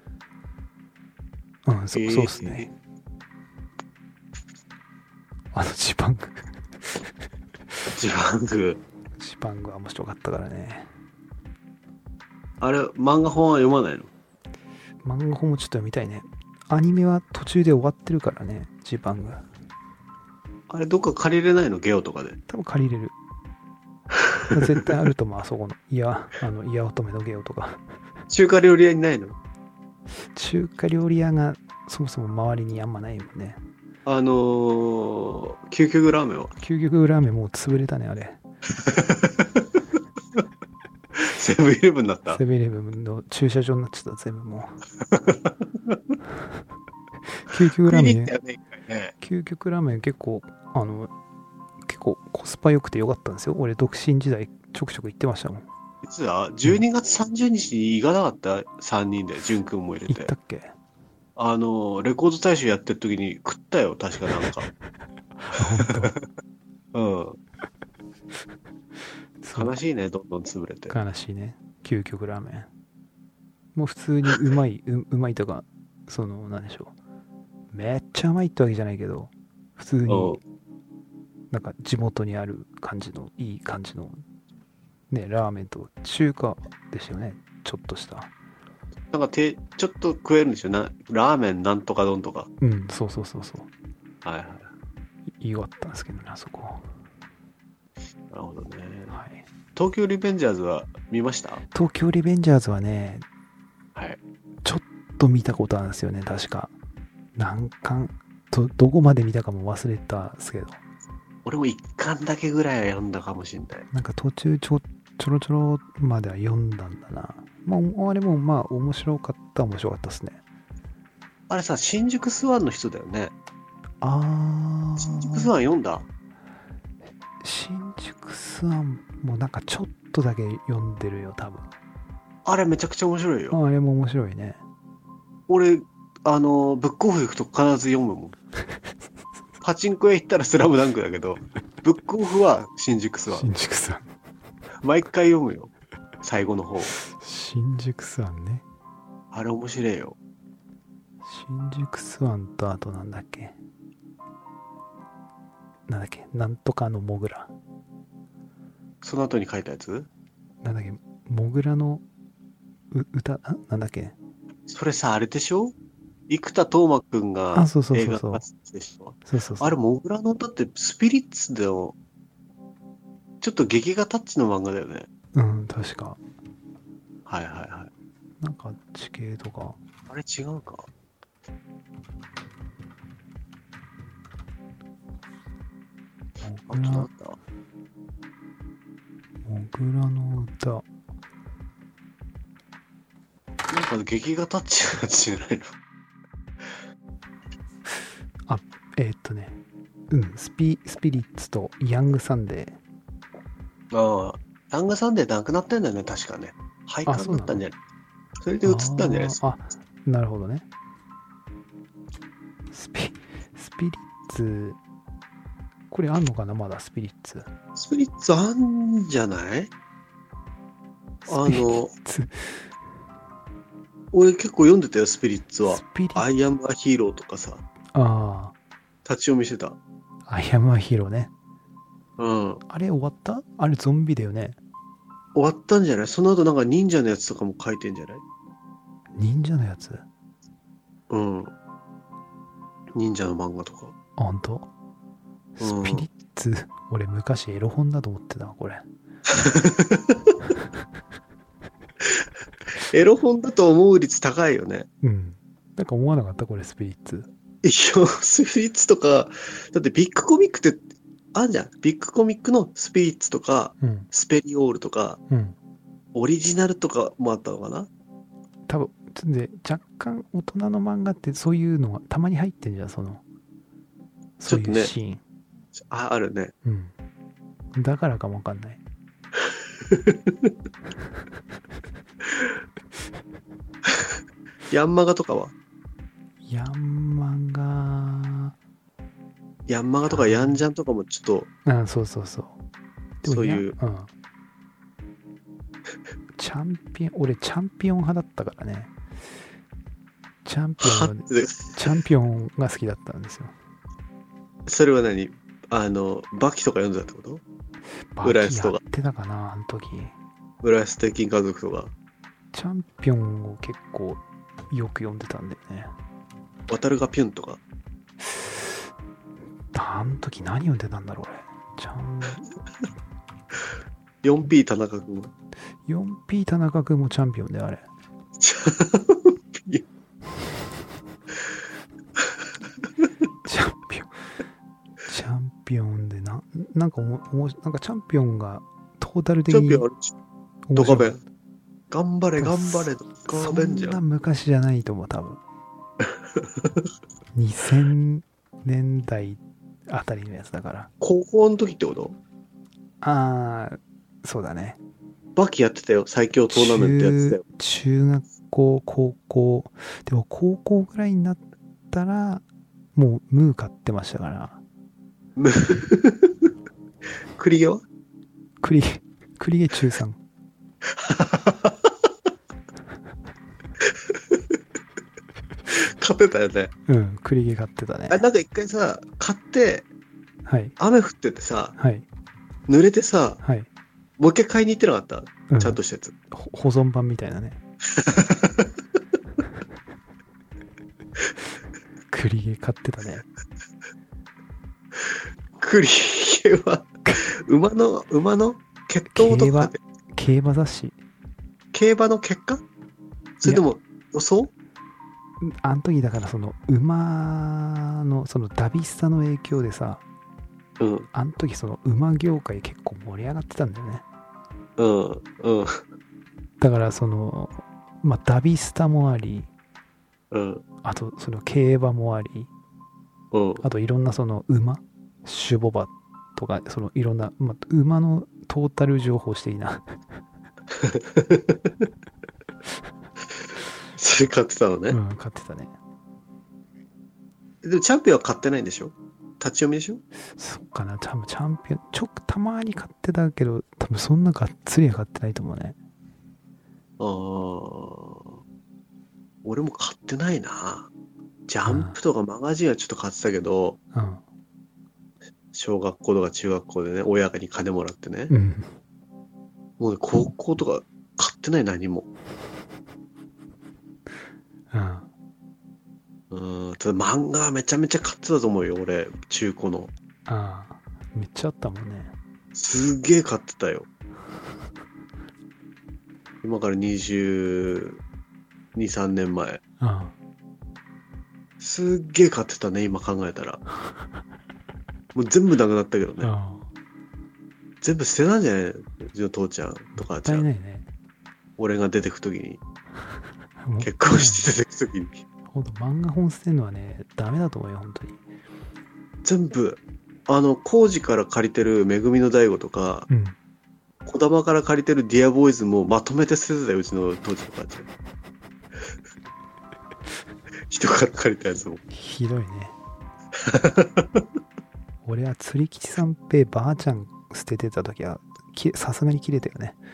うん、そ,、 えーそうですね。あの、ジパング。 ジパング。 ジパングは面白かったからね。 あれ、漫画本は読まないの？ 漫画本もちょっと読みたいね。アニメは途中で終わってるからね、ジパング。 あれ、どっか借りれないの？ゲオとかで。 多分借りれる。絶対あると思う、あそこの。いや、あの、いや乙女のゲオとか。 中華料理屋にないの？ 中華料理屋がそもそも周りにあんまないもんね。 あのー、究極ラーメンは究極ラーメンもう潰れたね、あれ。 セブンイレブンだったセブンイレブンの駐車場になっちゃった、全部もう。究極ラーメン、 ね、 究極ラーメン結構、あの、結構コスパ良くて良かったんですよ。俺、独身時代ちょくちょく行ってましたもん。 実はじゅうにがつさんじゅうにちに行かなかった？さんにんで、淳君も入れて。 行ったっけ？ あの、レコード大賞やってる時に食ったよ、確かなんか。うん。 そう悲しいね、どんどん潰れて。 悲しいね。究極ラーメン。もう普通にうまい、ううまいとか、その、なんでしょう。めっちゃうまいってわけじゃないけど、普通うんに、なんか地元にある感じの、いい感じの、ね、ラーメンと中華ですよね。ちょっとした。 なんかて、ちょっと食えるんでしょな、ラーメンなんとか丼とか。 うん、そうそうそうそう。 はいはい。 いいかったんですけどね、あそこ。 なるほどね。 はい。 東京リベンジャーズは見ました？ 東京リベンジャーズはね、 はい。 ちょっと見たことあるんですよね、確か。何巻、ど、どこまで見たかも忘れたんですけど。 俺も一巻だけぐらいは読んだかもしれない。 なんか途中ちょ、ちょろちょろまでは読んだんだな。まあ、あれもまあ面白かった面白かったですね。 あれさ、新宿スワンの人だよね。 あ新宿スー、 ワン読んだ？ 新宿スワンもなんかちょっとだけ読んでるよ、多分。 あれめちゃくちゃ面白いよ。 あれも面白いね。 俺、あの、ブックオフ行くと必ず読むもん。パチンコ屋行ったらスラムダンクだけど、ブックオフは新宿スワン。 新宿スワン。 毎回読むよ。最後の方。 新宿スワンね。 あれ面白いよ。 新宿スワンとあとなんだっけ。なんだっけ。なんとかのモグラ。 その後に書いたやつ？ なんだっけ。モグラのう歌、あなんだっけ。 それさ、あれでしょ？生田斗真くんがあ、そうそうそうそう映画化でしょ？ そうそうそう。 あれ、モグラの歌ってスピリッツでの、ちょっと劇画タッチの漫画だよね。 うん、確か。 はいはいはい。 なんか地形とか。 あれ違うか。あとモグラ、 なんだ？ モグラの歌。 なんか劇画タッチのやつじゃないの？ えーっとね。うん、スピ、スピリッツとヤングサンデー。 ああ、ヤングサンデーなくなってんだよね、確かね。廃刊だったんじゃない？それで映ったんじゃないですか。 あーあ、なるほどね。スピ、スピリッツ、これあんのかなまだスピリッツ。 スピリッツあんじゃない？あスピリッの、 ツ、 俺結構読んでたよ、スピリッツはス。ピリッツ、 アイアムアヒーローとかさ、 あ立ち読みしてた。 あ、アイアムアヒーローね。 うん。 あれ終わった？あれゾンビだよね。 終わったんじゃない？その後なんか忍者のやつとかも書いてんじゃない？ 忍者のやつ。 うん。忍者の漫画とか。 あ、ほんと？ うんスピリッツ、俺昔エロ本だと思ってたわ、これ。 エロ本だと思う率高いよね。 うん。なんか思わなかったこれ、スピリッツ。 いや、スピリッツとか、だってビッグコミックってあんじゃん。ビッグコミックのスピリッツとか、 うん。 スペリオールとか、 うん。 オリジナルとかもあったのかな？ 多分、で、若干大人の漫画ってそういうのがたまに入ってんじゃん、その。そういうシーン。 あ、あるね。 うん。だからかもわかんない。 ヤンマガとかは？ ヤンマガ、 ヤンマガとかヤンジャンとかもちょっと、 あ、そうそうそう。でもそういうやうん。チャンピオン、俺チャンピオン派だったからね。チャンピオンは、チャンピオンが好きだったんですよ。 それは何？あの、バキとか読んでたってこと？ バ浦安とかキやってたかな、あの時。 浦安鉄筋家族とか。 チャンピオンを結構よく読んでたんだよね。 渡るがピュンとか。 あの時何読んでたんだろう、俺。チャン、 よんピー 田中君。 よんピー 田中君もチャンピオンであれ。 チャンピチャンピオン。チャンピオンでな、なんかおも、おもなんかチャンピオンがトータル的にオンチャンピオンあるド面白い。 カベン。頑張れ、頑張れ、ドカベンじゃ。 そんなん昔じゃないと思う、多分。にせんねんだいあたりのやつだから。 高校の時ってこと？ ああ、そうだね。 バキやってたよ。最強トーナメントやってたよ。 中、中学校、高校、でも高校ぐらいになったら、もうムー買ってましたから。 栗毛は栗毛、栗毛中さん。 買ってたよね。 うん、栗毛買ってたね。 あ、なんか一回さ、買って、 はい。 雨降っててさ、 はい。 濡れてさ、 はい。 もう一回買いに行ってなかった、 うん、 ちゃんとしたやつ。 保存版みたいなね。栗毛買ってたね。 栗毛は、馬の、馬の血統とかで。 競馬雑誌。 競馬の結果それとも予想？ あの時だからその馬のそのダビスタの影響でさ、 うん、 あの時その馬業界結構盛り上がってたんだよね。 うんうん。 だからそのまあダビスタもあり、 うん、 あとその競馬もあり、 うん、 あといろんなその馬、種牡馬とかそのいろんな、まあ、馬のトータル情報していいな。 それ買ってたのね。 うん、買ってたね。 でもチャンピオンは買ってないんでしょ？立ち読みでしょ？ そうかな、多分チャンピオン、ちょたまに買ってたけど、多分そんながっつりは買ってないと思うね。 ああ。俺も買ってないな。ジャンプとかマガジンはちょっと買ってたけど、 うん、 小学校とか中学校でね、親に金もらってね。 うん、 もうね、高校とか買ってない、何も。 うん。 うん、ただ漫画はめちゃめちゃ買ってたと思うよ、俺、中古の。 ああ、めっちゃあったもんね。 すげえ買ってたよ。今からにじゅうに、さんねんまえ。 うん。 すっげえ買ってたね、今考えたら。もう全部なくなったけどね。 うん、 全部捨てたんじゃないうちの父ちゃんとかちゃん。 ないね。俺が出てくときに。結婚して出てくときに。 ほんと漫画本捨てるのはね、ダメだと思うよ、本当に。 全部、あの、工事から借りてるめぐみの大悟とか、 うん、 こだまから借りてるディアボーイズもまとめて捨ててたよ、うちの父ちゃんとかちゃん。人から借りたやつも。 ひどいね。俺は釣り吉三平ばあちゃん捨ててた時はさすがに切れたよね。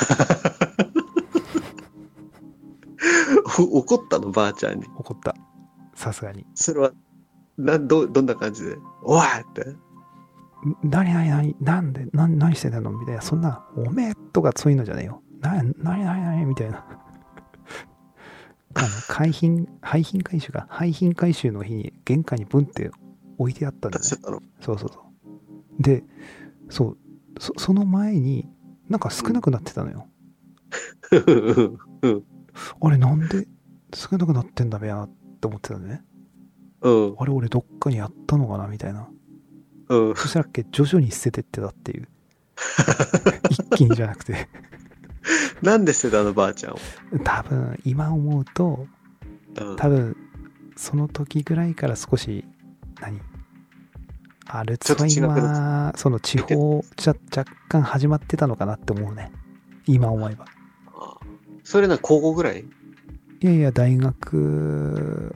怒ったのばあちゃんに。 怒った。さすがに。 それはな ど, どんな感じでおいって何何何なんで何何してたのみたいな、そんなおめえとかそういうのじゃねえよ。な何何何みたいな。あの海浜廃品回収か廃品回収の日に玄関にブンって置いてあったんだね。そうそうそう。で、そう そ, その前になんか少なくなってたのよ。 うん、 あれなんで少なくなってんだべやって思ってたのね。 うん、 あれ俺どっかにやったのかなみたいな。 うん、 そしたらっけ徐々に捨ててってたっていう。一気にじゃなくて。 なんで捨てたのばあちゃんを。 多分今思うと、うん、多分その時ぐらいから少し何アルツハイマーその地方じゃ若干始まってたのかなって思うね、今思えば。 ああ、それな高校ぐらい？ いやいや大学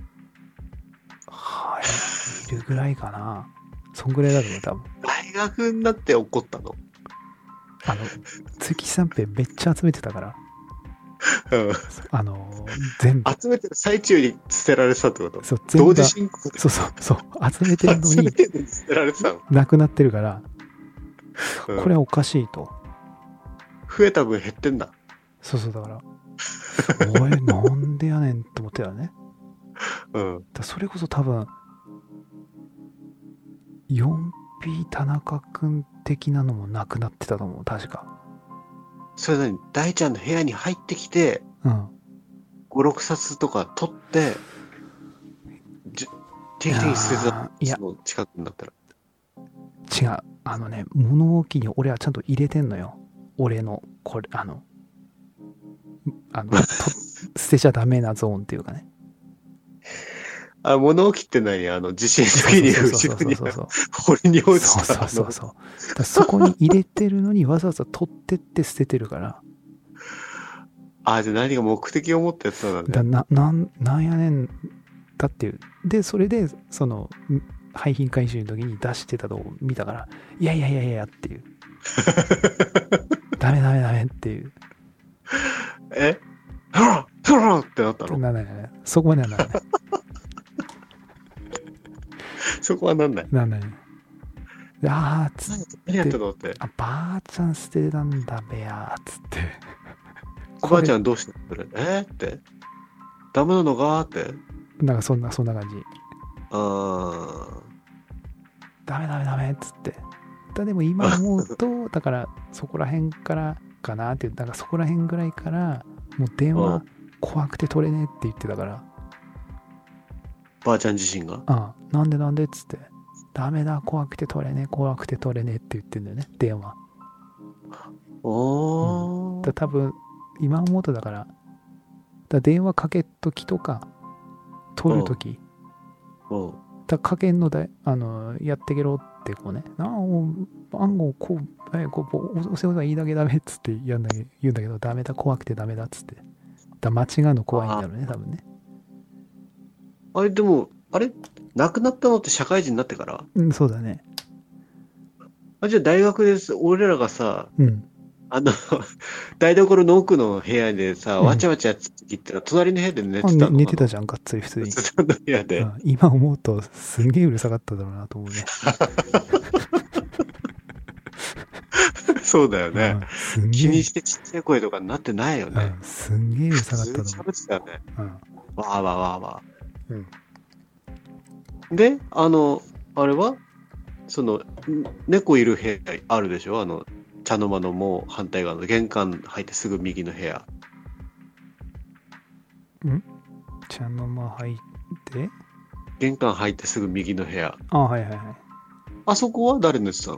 はいるぐらいかな。そんぐらいだと思う多分。 大学になって怒ったの？ あの月三平めっちゃ集めてたから。 うん、 あの全部集めてる最中に捨てられてたってこと？ そう、全部同時進行で。 そうそうそう集めてるのに捨てられてたの。 なくなってるから、 うん、 これはおかしいと。 増えた分減ってんだ。 そうそうだからおいなんでやねんって思ってたよね。 うん。 だそれこそ多分 よんピー 田中くん的なのもなくなってたと思う確か。 それ何？大ちゃんの部屋に入ってきて、 うん、 ご、ろくさつとか取ってじ定期的に捨てた。いや、その近くになったら違う。あのね、物置に俺はちゃんと入れてんのよ。俺のこれあのあの捨てちゃダメなゾーンっていうかね。 あ、物置って何？あの地震の時に後ろに堀に落ちた。 そうそうそうそう。だそこに入れてるのにわざわざ取ってって捨ててるから。 あ、じゃあ何が目的を持ってやってたんだだね。 ななんなんやねんだっていう。でそれでその廃品回収の時に出してたのを見たから、いやいやいやいやっていう、ダメダメダメっていう。 えほらほらってなったの？ ならないならない、そこまではならない。 そこはなんない。 ならない。であーっつって、 何やったのって。 あばあちゃん捨てたんだべやーっつって、 おばあちゃんどうしてそれえー、ってダメなのかって。 なんかそんなそんな感じ。 あーダメダメダメっつって。だでも今思うとだからそこら辺からかなっていう、だからそこら辺ぐらいからもう電話怖くて取れねえって言ってたから、 ばあちゃん自身が。 ああなんでなんでっつって、ダメだ怖くて取れねえ怖くて取れねえって言ってんだよね電話。 おー、 うん、だ多分今思うとだから、だから電話かけときとか取るとき、 うんだかけんのだあのやってけろってこうね、なあもう番号こうえこう押せばいいだけダメっつって言うんだけど言うんだけど、ダメだ怖くてダメだっつって、だ間違うの怖いんだろうね多分ね。 あれでもあれ亡くなったのって社会人になってから？ うんそうだね。 あ、じゃあ大学です俺らがさ、 うんあの台所の奥の部屋でさ、 うんわちゃわちゃやってた時ってのは隣の部屋で寝てたあのかな？ ね寝てたじゃんがっつり普通に。 隣の部屋で、 うん、今思うとすんげえうるさかっただろうなと思うね。 そうだよね、 うん、すんげえ気にしてちっちゃい声とかになってないよね。 うん、すんげえうるさか普ったと思通に喋ってたよね。 う。うんわーわーわーわうんー。で、あの、あれはその、ん猫いる部屋あるでしょ？あの、茶の間のもう反対側の玄関入ってすぐ右の部屋。 茶の間入って玄関入ってすぐ右の部屋。 あはいはいはい。 あそこは誰寝てたの？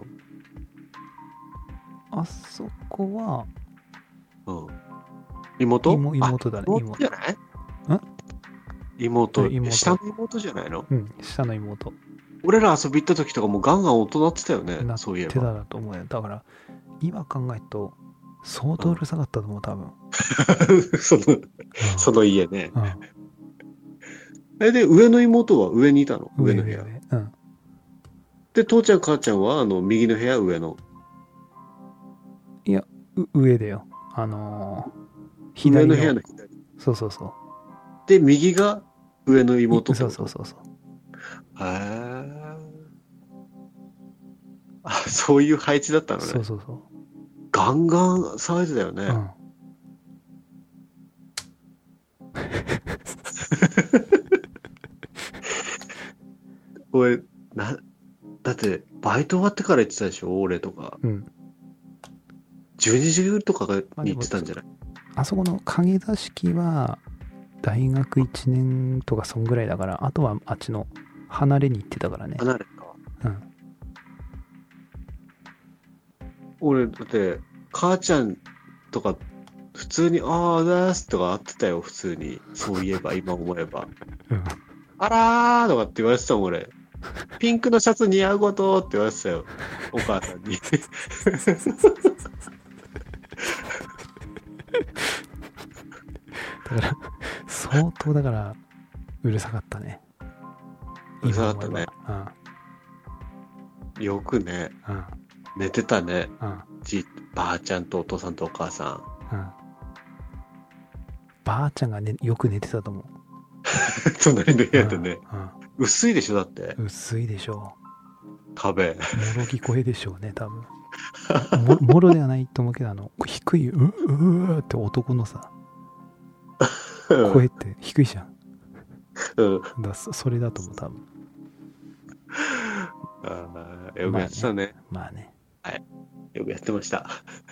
あそこはうん。妹？ 妹妹だね。 妹じゃない？ ん妹。 うん妹下の妹じゃないの？ うん下の妹俺ら遊び行った時とかもうガンガン大人ってたよね。 なっそういえてたば。 だと思うよ。だから今考えると相当うるさかったと思う多分。 その、その家ね。 うんえ、で、上の妹は上にいたの？ うん、 上の部屋。 上うんで、父ちゃん母ちゃんはあの右の部屋、上の。 う上だよ。あのー、 上左のの部屋の左。 そうそうそう。 で、右が上の妹ってそこと？ うそうそうそう。 へー。あ、そういう配置だったのね。 そうそうそう。 ガンガン騒いでたよね。 うん俺、な、だって、バイト終わってから行ってたでしょ？俺とか。 うん。 じゅうにじとかがに行ってたんじゃない？ あそこの影座敷は大学いちねんとかそんぐらいだから、あとはあっちの離れに行ってたからね。 離れた。 うん。 俺、だって、母ちゃんとか、普通に、ああ、だーすとかあってたよ、普通に。そういえば、今思えば。 うん。 あらーとかって言われてたもん、俺。ピンクのシャツ似合うことって言われてたよ、お母さんに。 だから相当だからうるさかったね。 うるさかったね。 今思よくね、 えば。うん寝てたね。 うんうんじばあちゃんとお父さんとお母さん。 うん。ばあちゃんが、ね、よく寝てたと思う。 隣の部屋でね。 うん薄いでしょ、だって。 うん、薄いでしょ壁。 う。もろ聞こえでしょうね多分。ももろではないと思うけど、あの低い、ううーって男のさ声って低いじゃん。 うん。 だそそれだと思う多分。 ああ、よくやってたね。 まあね。 よくやってました。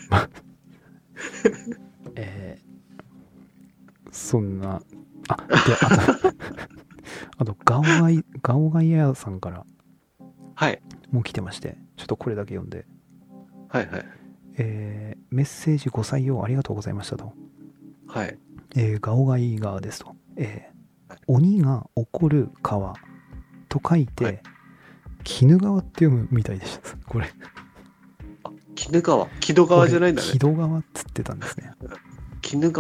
えー、そんな、あ、で、あと、あと、ガオガイ、ガオガイヤさんからはい。 もう来てまして、ちょっとこれだけ読んで、 はいはい。 えー、メッセージご採用ありがとうございましたと。 はい。 えー、ガオガイ川ですと。えー、鬼が怒る川と書いて、 はい鬼怒川って読むみたいでした。これ。 鬼怒川。木戸川じゃないんだね。 木戸川っつってたんですね。 鬼怒川。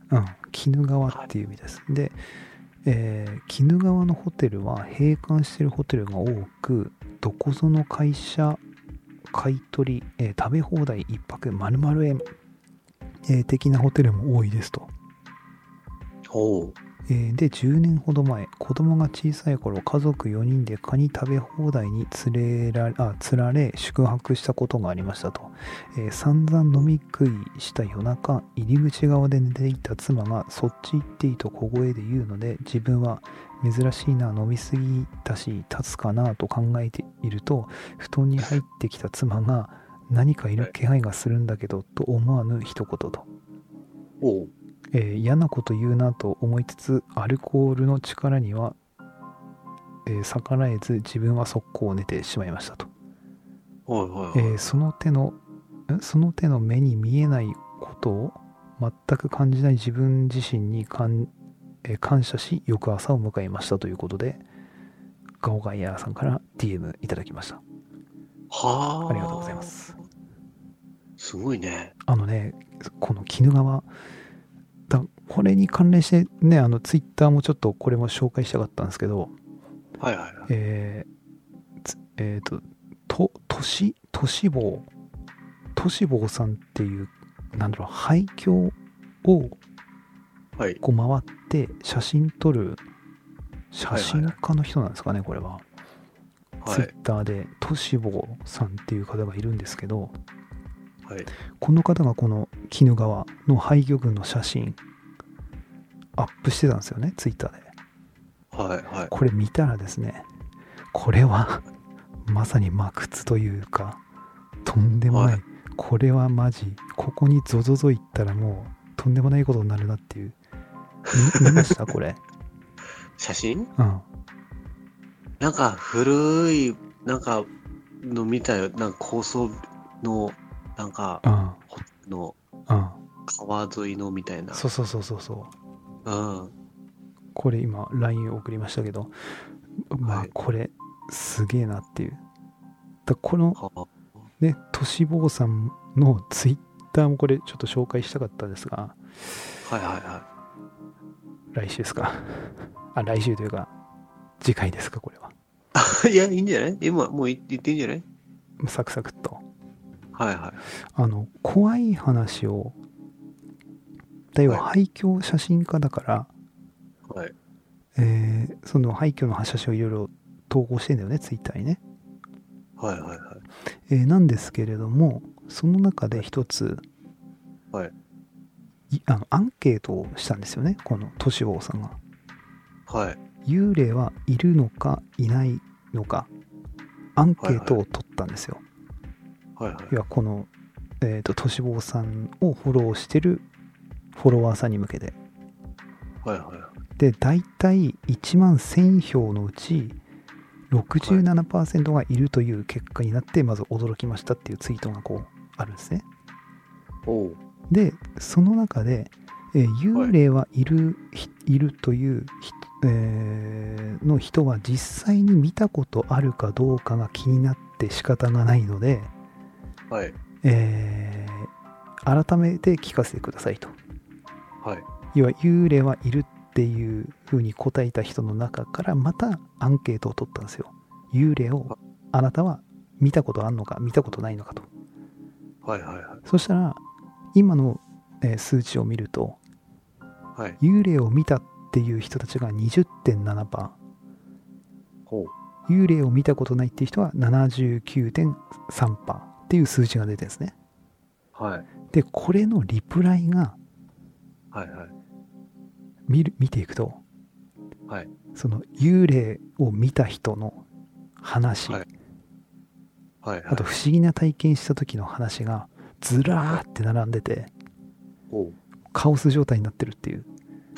うん、鬼怒川っていう意味です。で、えー、鬼怒川のホテルは閉館しているホテルが多く、どこぞの会社買い取り、えー食べ放題いっぱく〇〇円、えー的なホテルも多いですと。 ほう。 えーで、じゅうねんほど前、子供が小さい頃、家族よにんでカニ食べ放題に連れられ、あ、釣られ、宿泊したことがありましたと。えー散々飲み食いした夜中、入り口側で寝ていた妻が、そっち行っていいと小声で言うので、自分は珍しいな、飲みすぎだし、立つかなと考えていると、布団に入ってきた妻が、何かいる気配がするんだけど、と思わぬ一言と。 ほう。 えー嫌なこと言うなと思いつつ、アルコールの力には、えー逆らえず自分は速攻寝てしまいましたと。 はいはいはい。 えーその手のんその手の目に見えないことを全く感じない自分自身に感,、えー感謝し、翌朝を迎えましたということで、ガオガイヤーさんから ディーエム いただきました。 はあ。 ありがとうございます。 すごいね。 あのね、この鬼怒川だ、これに関連してね、あのツイッターもちょっとこれも紹介したかったんですけど、 はいはいはい。 えーつえーと、と、都市、都市坊、都市坊さんっていう、なんだろう、廃墟をはい。 こう回って写真撮る写真はいはい家の人なんですかね、これは。ツイはい。 ッターで都市坊さんっていう方がいるんですけど、 はい。 この方がこの鬼怒川の廃墟群の写真アップしてたんですよね、ツイッターで。 はいはい。 これ見たらですね、これはまさに真靴というか、とんでもない、 はいこれはマジ、ここにゾゾゾ行ったらもうとんでもないことになるなっていう。見見ましたこれ。 写真うん。 なんか古い、なんかの見たよ。なんか高層の、なんか、 うん。 ホテルのうん。 川沿いのみたいな。 そうそうそうそうそう。 うん。 これ今 ライン 送りましたけど、まあはいこれすげえなっていう。だこのはあね、都市坊さんのツイッターもこれちょっと紹介したかったですが、 はいはいは来週ですか。あ、来週というか、次回ですか、これは。 い。いや、いいんじゃない今、もう言っていいんじゃないサクサクっと。 はいはい。 あの、怖い話を、だいはは廃墟写真家だから、 はい。 えーその廃墟の写真をいろいろ投稿してんだよね、ツイッターにね。 はいはいはい。 えーなんですけれども、その中で一つ、 はい。 いあのアンケートをしたんですよね、この都市坊さんが。 はい。 幽霊はいるのかいないのか、アンケートを取ったんですよ。 はいはい。 要はこの、えーと、都市坊さんをフォローしてるフォロワーさんに向けて。 はいはい。 で、大体いちまんせん票のうち、ろくじゅうななパーセントがいるという結果になって、まず驚きましたっていうツイートがこう、あるんですね。 おう。 で、その中で、えー幽霊はいる、ひいるというひ、えーの人は実際に見たことあるかどうかが気になって仕方がないので、 はい。 えー改めて聞かせてくださいと。 はい。 要は幽霊はいるっていうふうに答えた人の中からまたアンケートを取ったんですよ。幽霊をあなたは見たことあるのか見たことないのかと。 はいはいはい。 そしたら今の、えー数値を見ると、 はい。 幽霊を見たっていう人たちが にじゅってんななパーセント、 ほう。 幽霊を見たことないっていう人は ななじゅうきゅうてんさんパーセント っていう数値が出てるんですね。 はい。 で、これのリプライがはいはい。 見る見ていくと、 はい。 その幽霊を見た人の話、 はいはいはい。 あと不思議な体験した時の話がずらーって並んでて、 ほう。 カオス状態になってるっていう。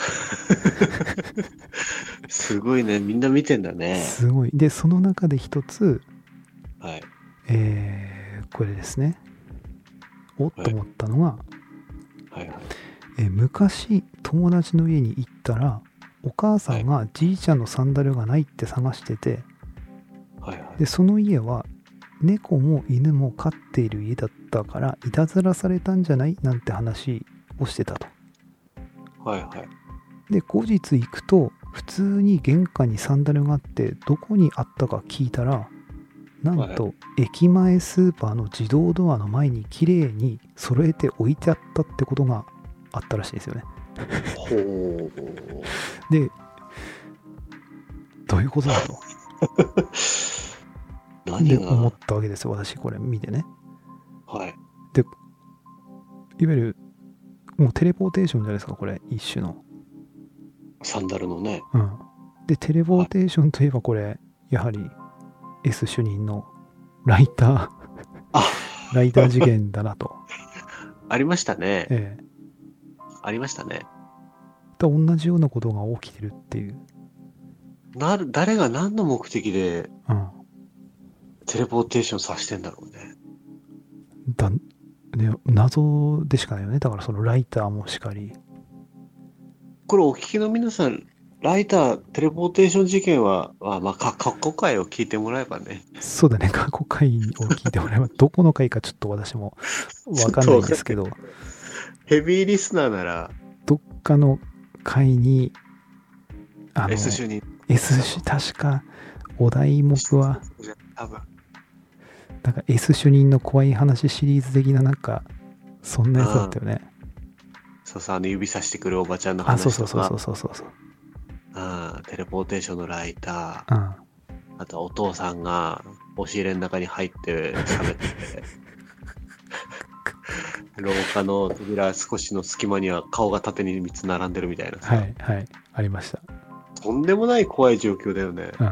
すごいね。みんな見てんだね。 すごい。で、その中で一つ、 はい。 えーこれですね。おっと思ったのが、 はいはい。 えー昔友達の家に行ったら、お母さんがじいちゃんのサンダルがないって探してて、 はいはい。 で、その家は猫も犬も飼っている家だったから、いたずらされたんじゃないなんて話をしてたと。 はいはい。 で、後日行くと、普通に玄関にサンダルがあって、どこにあったか聞いたら、なんと、駅前スーパーの自動ドアの前に綺麗に揃えて置いてあったってことがあったらしいですよね。 ほう。 で、どういうことだと。 何が思ったわけですよ、私これ見てね。 はい。 で、いわゆる、もうテレポーテーションじゃないですか、これ、一種の。 サンダルのね。 うん。で、テレポーテーションといえばこれ、やはり S 主任のライター、 あライター事件だなと。 ありましたね。 ええ。 ありましたね。 と同じようなことが起きてるっていう。 なる、誰が何の目的でうん。 テレポーテーションさせてんだろうね。 だ、ね、謎でしかないよね。だからそのライターもしかり。 これお聞きの皆さん、ライター、テレポーテーション事件は、まあ、まあ、過去回を聞いてもらえばね。 そうだね、過去回を聞いてもらえば、どこの回かちょっと私もわかんないんですけど、 ヘビーリスナーなら、 どっかの回に、あの、 S 主任。 S 主、確か、お題目は、 多分。 なんか S 主任の怖い話シリーズ的な、なんか、そんなやつだったよね。 そうそう、あの指さしてくるおばちゃんのあ、 話とか。 そうそうそうそうそうそう。 あテレポーテーションのライタうん。 ー、あとお父さんが押し入れの中に入って喋ってて、廊下の扉少しの隙間には顔が縦にみっつ並んでるみたいなさ。 はいはい、ありました。 とんでもない怖い状況だよね。 うん。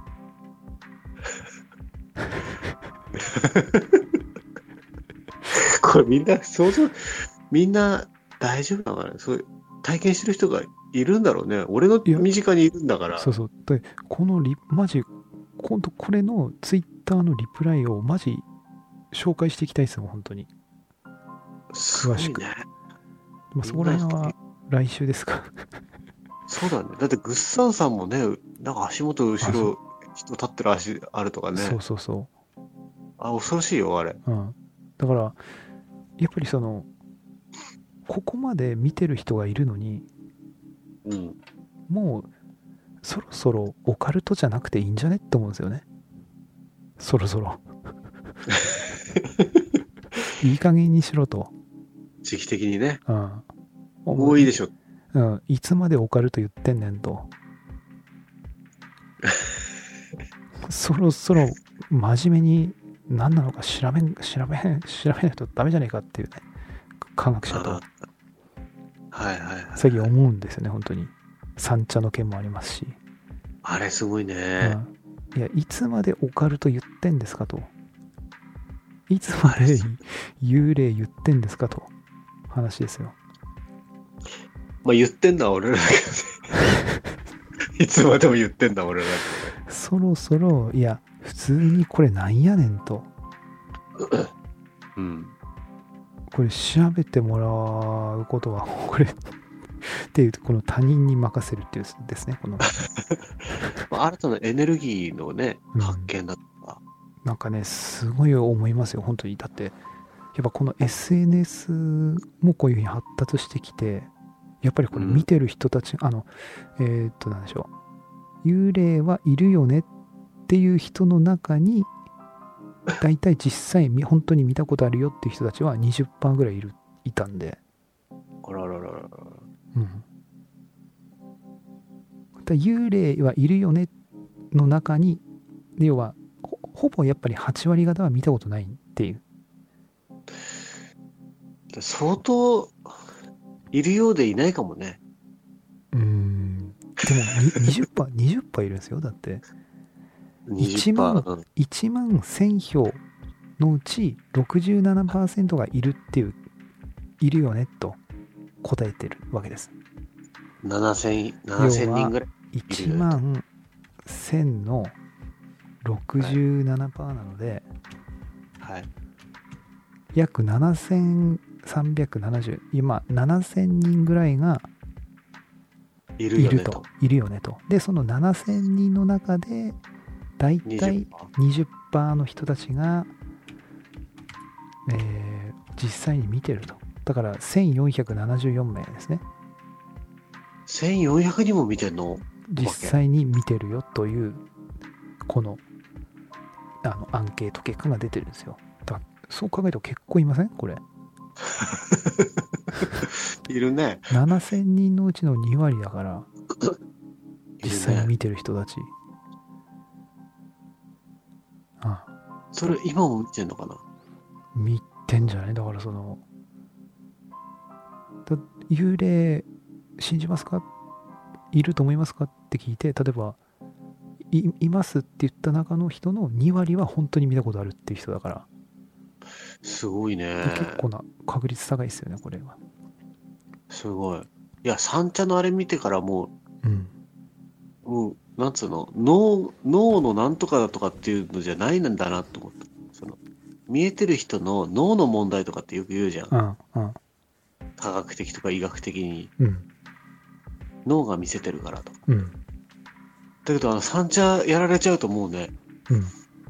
これみんな想像、みんな大丈夫なのかな、そういう体験してる人がいるんだろうね。俺の身近にいるんだから。 そうそう。で、このリ、マジ、今度これのツイッターのリプライをマジ紹介していきたいですもん、本当に。 すごいね。 まあ、そこら辺は来週ですか。 そうだね。だってグッサンさんもね、なんか足元後ろ、人立ってる足あるとかね。 そうそうそう。あ、恐ろしいよ、あれ。 う。うん。だから、やっぱりその、ここまで見てる人がいるのに、 うん、 もうそろそろオカルトじゃなくていいんじゃねって思うんですよね。そろそろ。いい加減にしろと。 時期的にね。 うん。 もういいでしょ。 うん。いつまでオカルト言ってんねんと。そろそろ真面目に何なのか調べん、調べへん、調べないとダメじゃねえかっていうね。科学者と。 はいはいはい。 最近思うんですよね、本当に。三茶の件もありますし。 あれすごいね。 うん、いや、いつまでオカルト言ってんですかと。いつまで幽霊言ってんですかと。話ですよ。 まあ言ってんのは俺らだけどね。いつまでも言ってんだ俺らだけど。 そろそろ、いや、普通にこれなんやねんと。 うん。 これ調べてもらうことは、これっていう、この他人に任せるっていうですね、この。 新たなエネルギーのね、発見だとか、 うん。なんかね、すごい思いますよ、本当に。だって、やっぱこの エスエヌエス もこういうふうに発達してきて、やっぱりこれ見てる人たち、うん、あの、えー、っと、なんでしょう。幽霊はいるよねっていう人の中に、だいたい実際本当に見たことあるよっていう人たちは にじゅっパーセント ぐらいいるいたんで。 あららららら。 うん。だ幽霊はいるよねの中に、要は ほ, ほぼやっぱりはち割方は見たことないっていう。 相当いるようでいないかもね。 うーん。でも にじゅっパーセント、にじゅっパーセントいるんですよ。だって。いちまん、いちまんせん票のうち ろくじゅうななパーセント がいるっていう、いるよねと答えてるわけです。 ななせん、ななせんにんぐらい。 いちまんせんの ろくじゅうななパーセント なので、 はい。 約ななせんさんびゃくななじゅう、今ななせんにんぐらいがいるよねと。 いるよねと。で、そのななせんにんの中で、だいたい にじゅっパーセント の人たちが、えー、実際に見てると。だからせんよんひゃくななじゅうよんめいですね。 せんよんひゃくにんも見てんの？ 実際に見てるよというこのあのアンケート結果が出てるんですよ。だからそう考えると結構いませんこれ。 いるね。 ななせんにんのうちのに割だから実際にいるね。 見てる人たち。ああ、 それ今も見てんのかな？ 見てんじゃない？だからそのだ幽霊信じますか？いると思いますかって聞いて、例えば い, いますって言った中の人のに割は本当に見たことあるっていう人だから、 すごいね。 結構な確率高いですよねこれは。 すごい。いや、三茶のあれ見てからもうんう、もう、なんつうの、脳、脳のなんとかだとかっていうのじゃないんだなと思った。その、見えてる人の脳の問題とかってよく言うじゃん。 うんうん科学的とか医学的にうん脳が見せてるからとか。 うんだけど、あの、三茶やられちゃうともうね、 うん。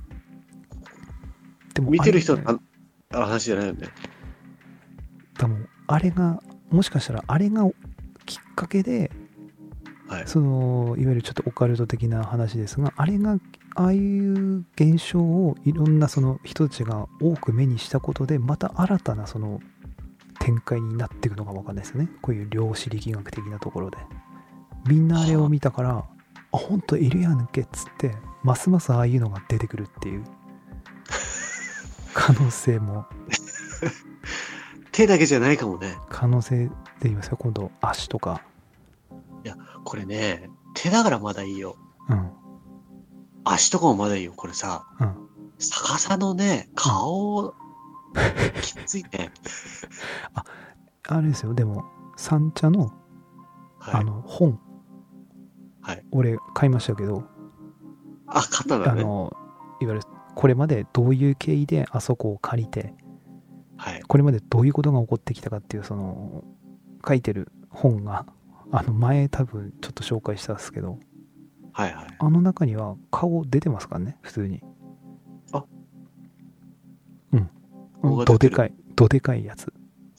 でも見てる人あれねのあ話じゃないよね。 でもあれがもしかしたらあれがきっかけで、 はい。 そのいわゆるちょっとオカルト的な話ですが、あれがああいう現象をいろんなその人たちが多く目にしたことで、また新たなその展開になっていくのかもわかんないですよね。こういう量子力学的なところでみんなあれを見たから、あ本当いるやんけっつってますますああいうのが出てくるっていう可能性も手だけじゃないかもね。 可能性で言いますよ。今度足とか、 これね、手だからまだいいよ。 うん足とかもまだいいよ。これさ、 うん逆さのね、顔、きついね。 あれですよ。でも三茶のはい。 あの本、 はい。 俺買いましたけど、 あ、肩だね。 あのいわゆるこれまでどういう経緯であそこを借りて、 はい。 これまでどういうことが起こってきたかっていうその書いてる本が、あの前多分ちょっと紹介したんですけど、 はいはい。 あの中には顔出てますからね、普通に。 あうん顔うんが出てるどでかいどでかいやつ、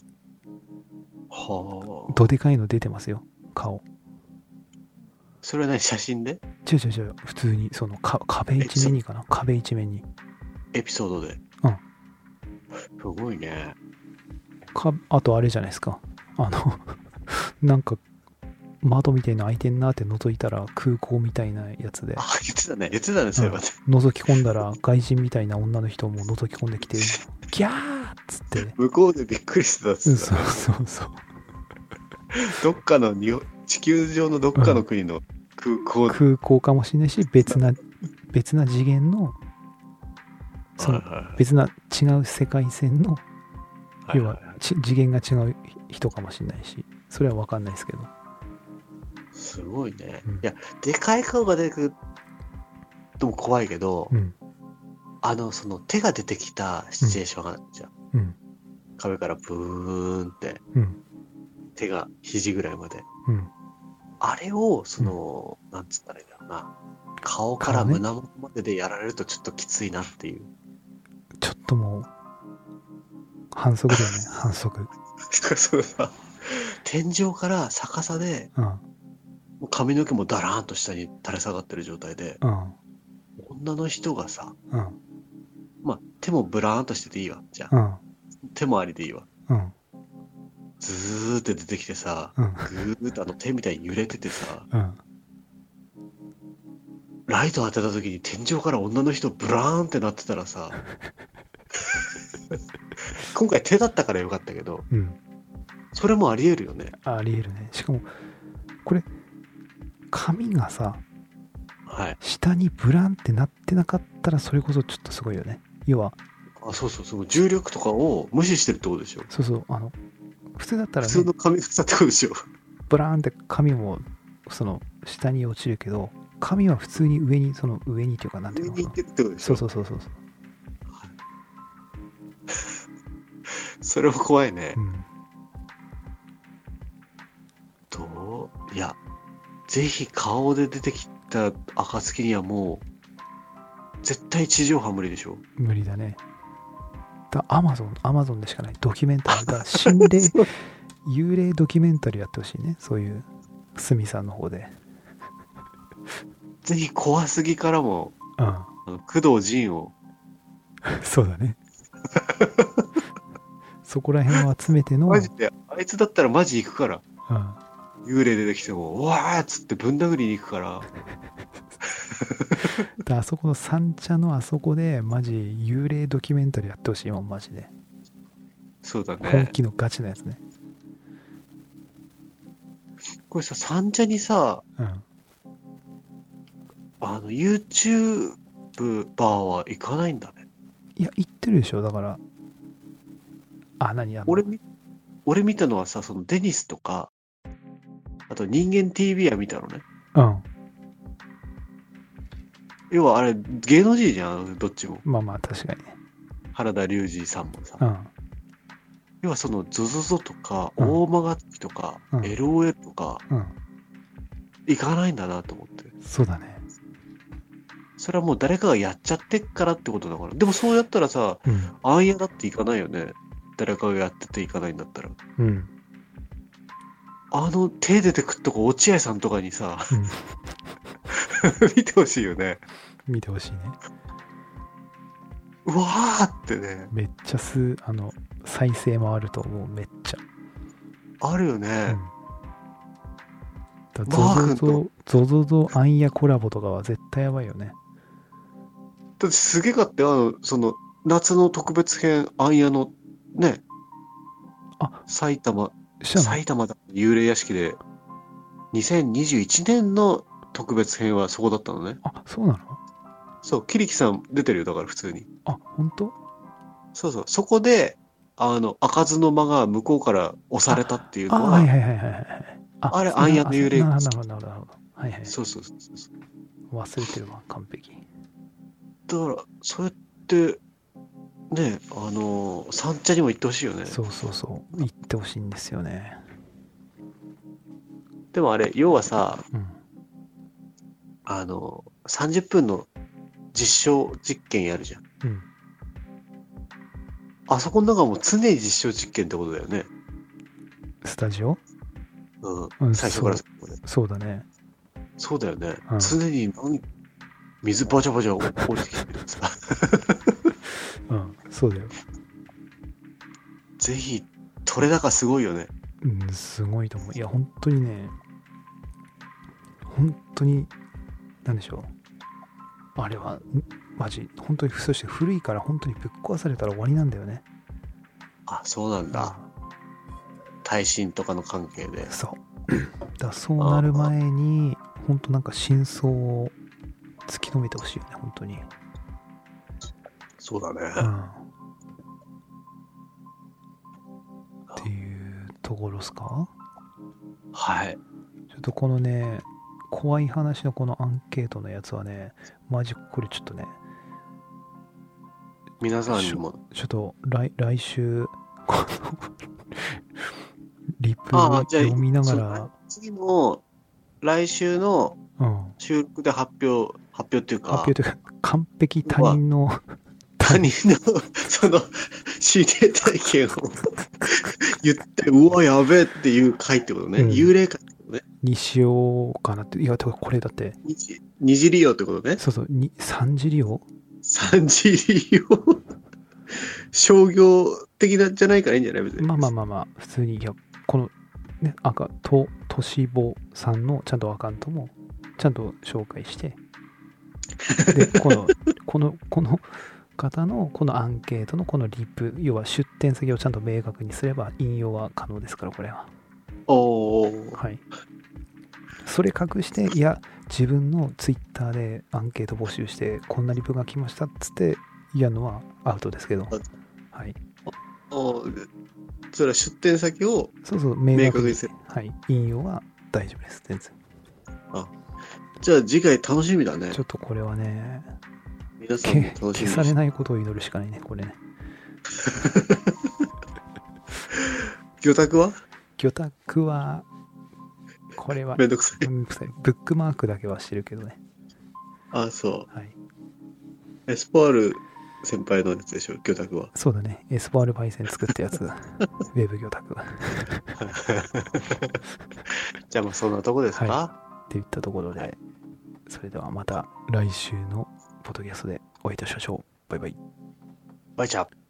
はあ。 どでかいの出てますよ顔。 それはね、写真で違う違う違う、普通にそのか壁一面にかな、壁一面にエピソードで。 うん。 すごいね。 か、あとあれじゃないですか、あのなんか窓みたいな開いてんなって覗いたら空港みたいなやつで、 あ、言ってたね。言ってたね、そういえばね。 覗き込んだら外人みたいな女の人も覗き込んできてギャーっつって向こうでびっくりしてたっつってたそうそうそうどっかのに地球上のどっかの国の空港で、 空港かもしれないし、別な別な次元のそのはいはいはい別な違う世界線の要ははいはいはいち次元が違う人かもしれないし、それは分かんないですけど、 すごいね。 うんいや、でかい顔が出てくるとも怖いけど、 うんあの、その手が出てきたシチュエーションがあるじゃん。 うん壁からブーンってうん手が肘ぐらいまで。 うんあれを、その、なんつったらいいんだろうな。顔から顔ね胸元まででやられるとちょっときついなっていう。 ちょっともう反則だよね反則。 そうさ、天井から逆さで、 うんもう髪の毛もダラーンと下に垂れ下がってる状態で、 うん女の人がさ、 うんまあ、手もブラーンとしてていいわ。じゃあ、 うん手もありでいいわ。 うんズーって出てきてさ、 うんぐーってあの手みたいに揺れててさ、 うんライト当てた時に天井から女の人ブラーンってなってたらさ、今回手だったからよかったけど、 うんそれもあり得るよね。 ありえるね。しかもこれ髪がさはい。 下にブランってなってなかったらそれこそちょっとすごいよね。要はあ、そうそうそう。重力とかを無視してるってことでしょ。 そうそうあの普通だったらね普通の髪ふさってことでしょ。 ブラーンって髪もその下に落ちるけど、髪は普通に上にその上にというかなんていうのかな、 上に行ってるってことでしょ。 そうそうそうそうそう、 それも怖いねう。ん、 どういや、ぜひ顔で出てきた暁にはもう、絶対地上波無理でしょ。 無理だね。だアマゾンアマゾンでしかないドキュメンタリーだ、心霊幽霊ドキュメンタリーやってほしいね。そういうすみさんの方で。 ぜひ怖すぎからも、 うん。 あの工藤仁を。 そうだね。そこら辺を集めての、 マジで、あいつだったらマジ行くから。 うん、 幽霊出てきても、うわーっつってぶん殴りに行くから。 であそこの三茶のあそこでマジ幽霊ドキュメンタリーやってほしいもん、マジで。 そうだ本ね。 気のガチなやつね。 これさ、三茶にさ、 うん。 あの、YouTube バーは行かないんだね。 いや、言ってるでしょ、だから。あ、何や俺み、俺見たのはさ、そのデニスとか、あと人間 ティーブイ は見たのね。 うん。 要はあれ、芸能人じゃん、どっちも。 まあまあ、確かにね。 原田龍二さんもさ。 うん。 要はその ゾゾゾ とか、 うん大曲とか、 うんエルオーエル とか、 うん。 行かないんだなと思って。 そうだね。 それはもう誰かがやっちゃってっからってことだから。でもそうやったらさ、 うん。 あんやだって行かないよね。誰かがやってて行かないんだったら。 うん。 あの手出てくっとこ落合さんとかにさ、 うん。 見てほしいよね。 見てほしいね。 うわーってね。 めっちゃす、あの、再生回ると思う、めっちゃ。 あるようね。 ん。だマー君ゾゾゾ、ゾゾゾアンヤコラボとかは絶対やばいよね。 だってすげえかって、あの、その、夏の特別編、あんやの、ね、 あ、 埼玉、 したの？ 埼玉だ、幽霊屋敷で、にせんにじゅういちねんの特別編はそこだったのね。 あ、そうなの？ そう、キリキさん出てるよ、だから普通に。 あ、本当？ そうそう、そこで、あの、開かずの間が向こうから押されたっていうあ、 のは、 はいはいはいはいはい。ああれアンヤの幽霊なるほどなるほどなるほど。はいはい。 そうそうそうそう。 忘れてるわ、完璧。 だから、そうやって、ね、あのー、三茶にも行ってほしいよね。 そうそうそう。言ってほしいんですよね。 でもあれ、要はさ、 うん。 あのー、さんじゅっぷんの実証実験やるじゃん。 うん。 あそこの中も常に実証実験ってことだよね。 スタジオ？ うん。 うん、 最初から最後まで。 そうだね。 そうだよね。 うん常に何水バチャバチャ降りてきてるさ。 うん、そうだよ。 ぜひ、取れ高すごいよね。 うん、すごいと思う。いや、本当にね、本当に、なんでしょう。あれは、んマジ、本当に、そして古いから本当にぶっ壊されたら終わりなんだよね。 あ、そうなんだ。耐震とかの関係で。 そう。だからそうなる前に、本当なんか真相を突き止めてほしいよね、本当に。 そうだね。 うん。っていうところですか？ はい。 ちょっとこのね、怖い話のこのアンケートのやつはね、マジこれちょっとね、 皆さんにも。 ちょっと来来週、このリプああ、じゃあ、 読みながそうら、 次の来週のうん、 収録で発表、発表っていうか、 発表というか、完璧他人の、 他人のその心霊体験を言って、うわ、やべえっていう回ってことね。 うん幽霊回ってことね。 にしようかなって。いや、てかこれだって、 二次二次利用ってことね。 そうそう、に三次利用三次利用。商業的なんじゃないからいいんじゃない別に。 まあまあまあまあ、普通に、いや、この、ね、赤、と、としぼさんのちゃんとアカウントも、ちゃんと紹介して、で、この、この、この方の、このアンケートのこのリプ、要は出店先をちゃんと明確にすれば引用は可能ですから、これは。 おー。 はい。それ隠して、いや、自分のツイッターでアンケート募集して、こんなリプが来ましたっつってやるのはアウトですけど、はい。 おーそれは出店先をそうそう、明確に明確にする。 はい、引用は大丈夫です、全然。 じゃあ次回楽しみだねちょ。っとこれはね、 皆さんもけ楽しみに消されないことを祈るしかないね、これね。 魚拓は魚拓は、これは、 めんどくさい。 めんどくさいブックマークだけはしてるけどね。 あ、そはい。 う。エスポール先輩のやつでしょ、魚拓は。 そうだね、エスポール焙煎作ったやつ、ウェブ魚拓。 じゃあじゃあもうそんなとこですか、 はい、っていったところで、はい、それではまた来週のポッドキャストでお会いいたしましょう。バイバイ。 バイチャー。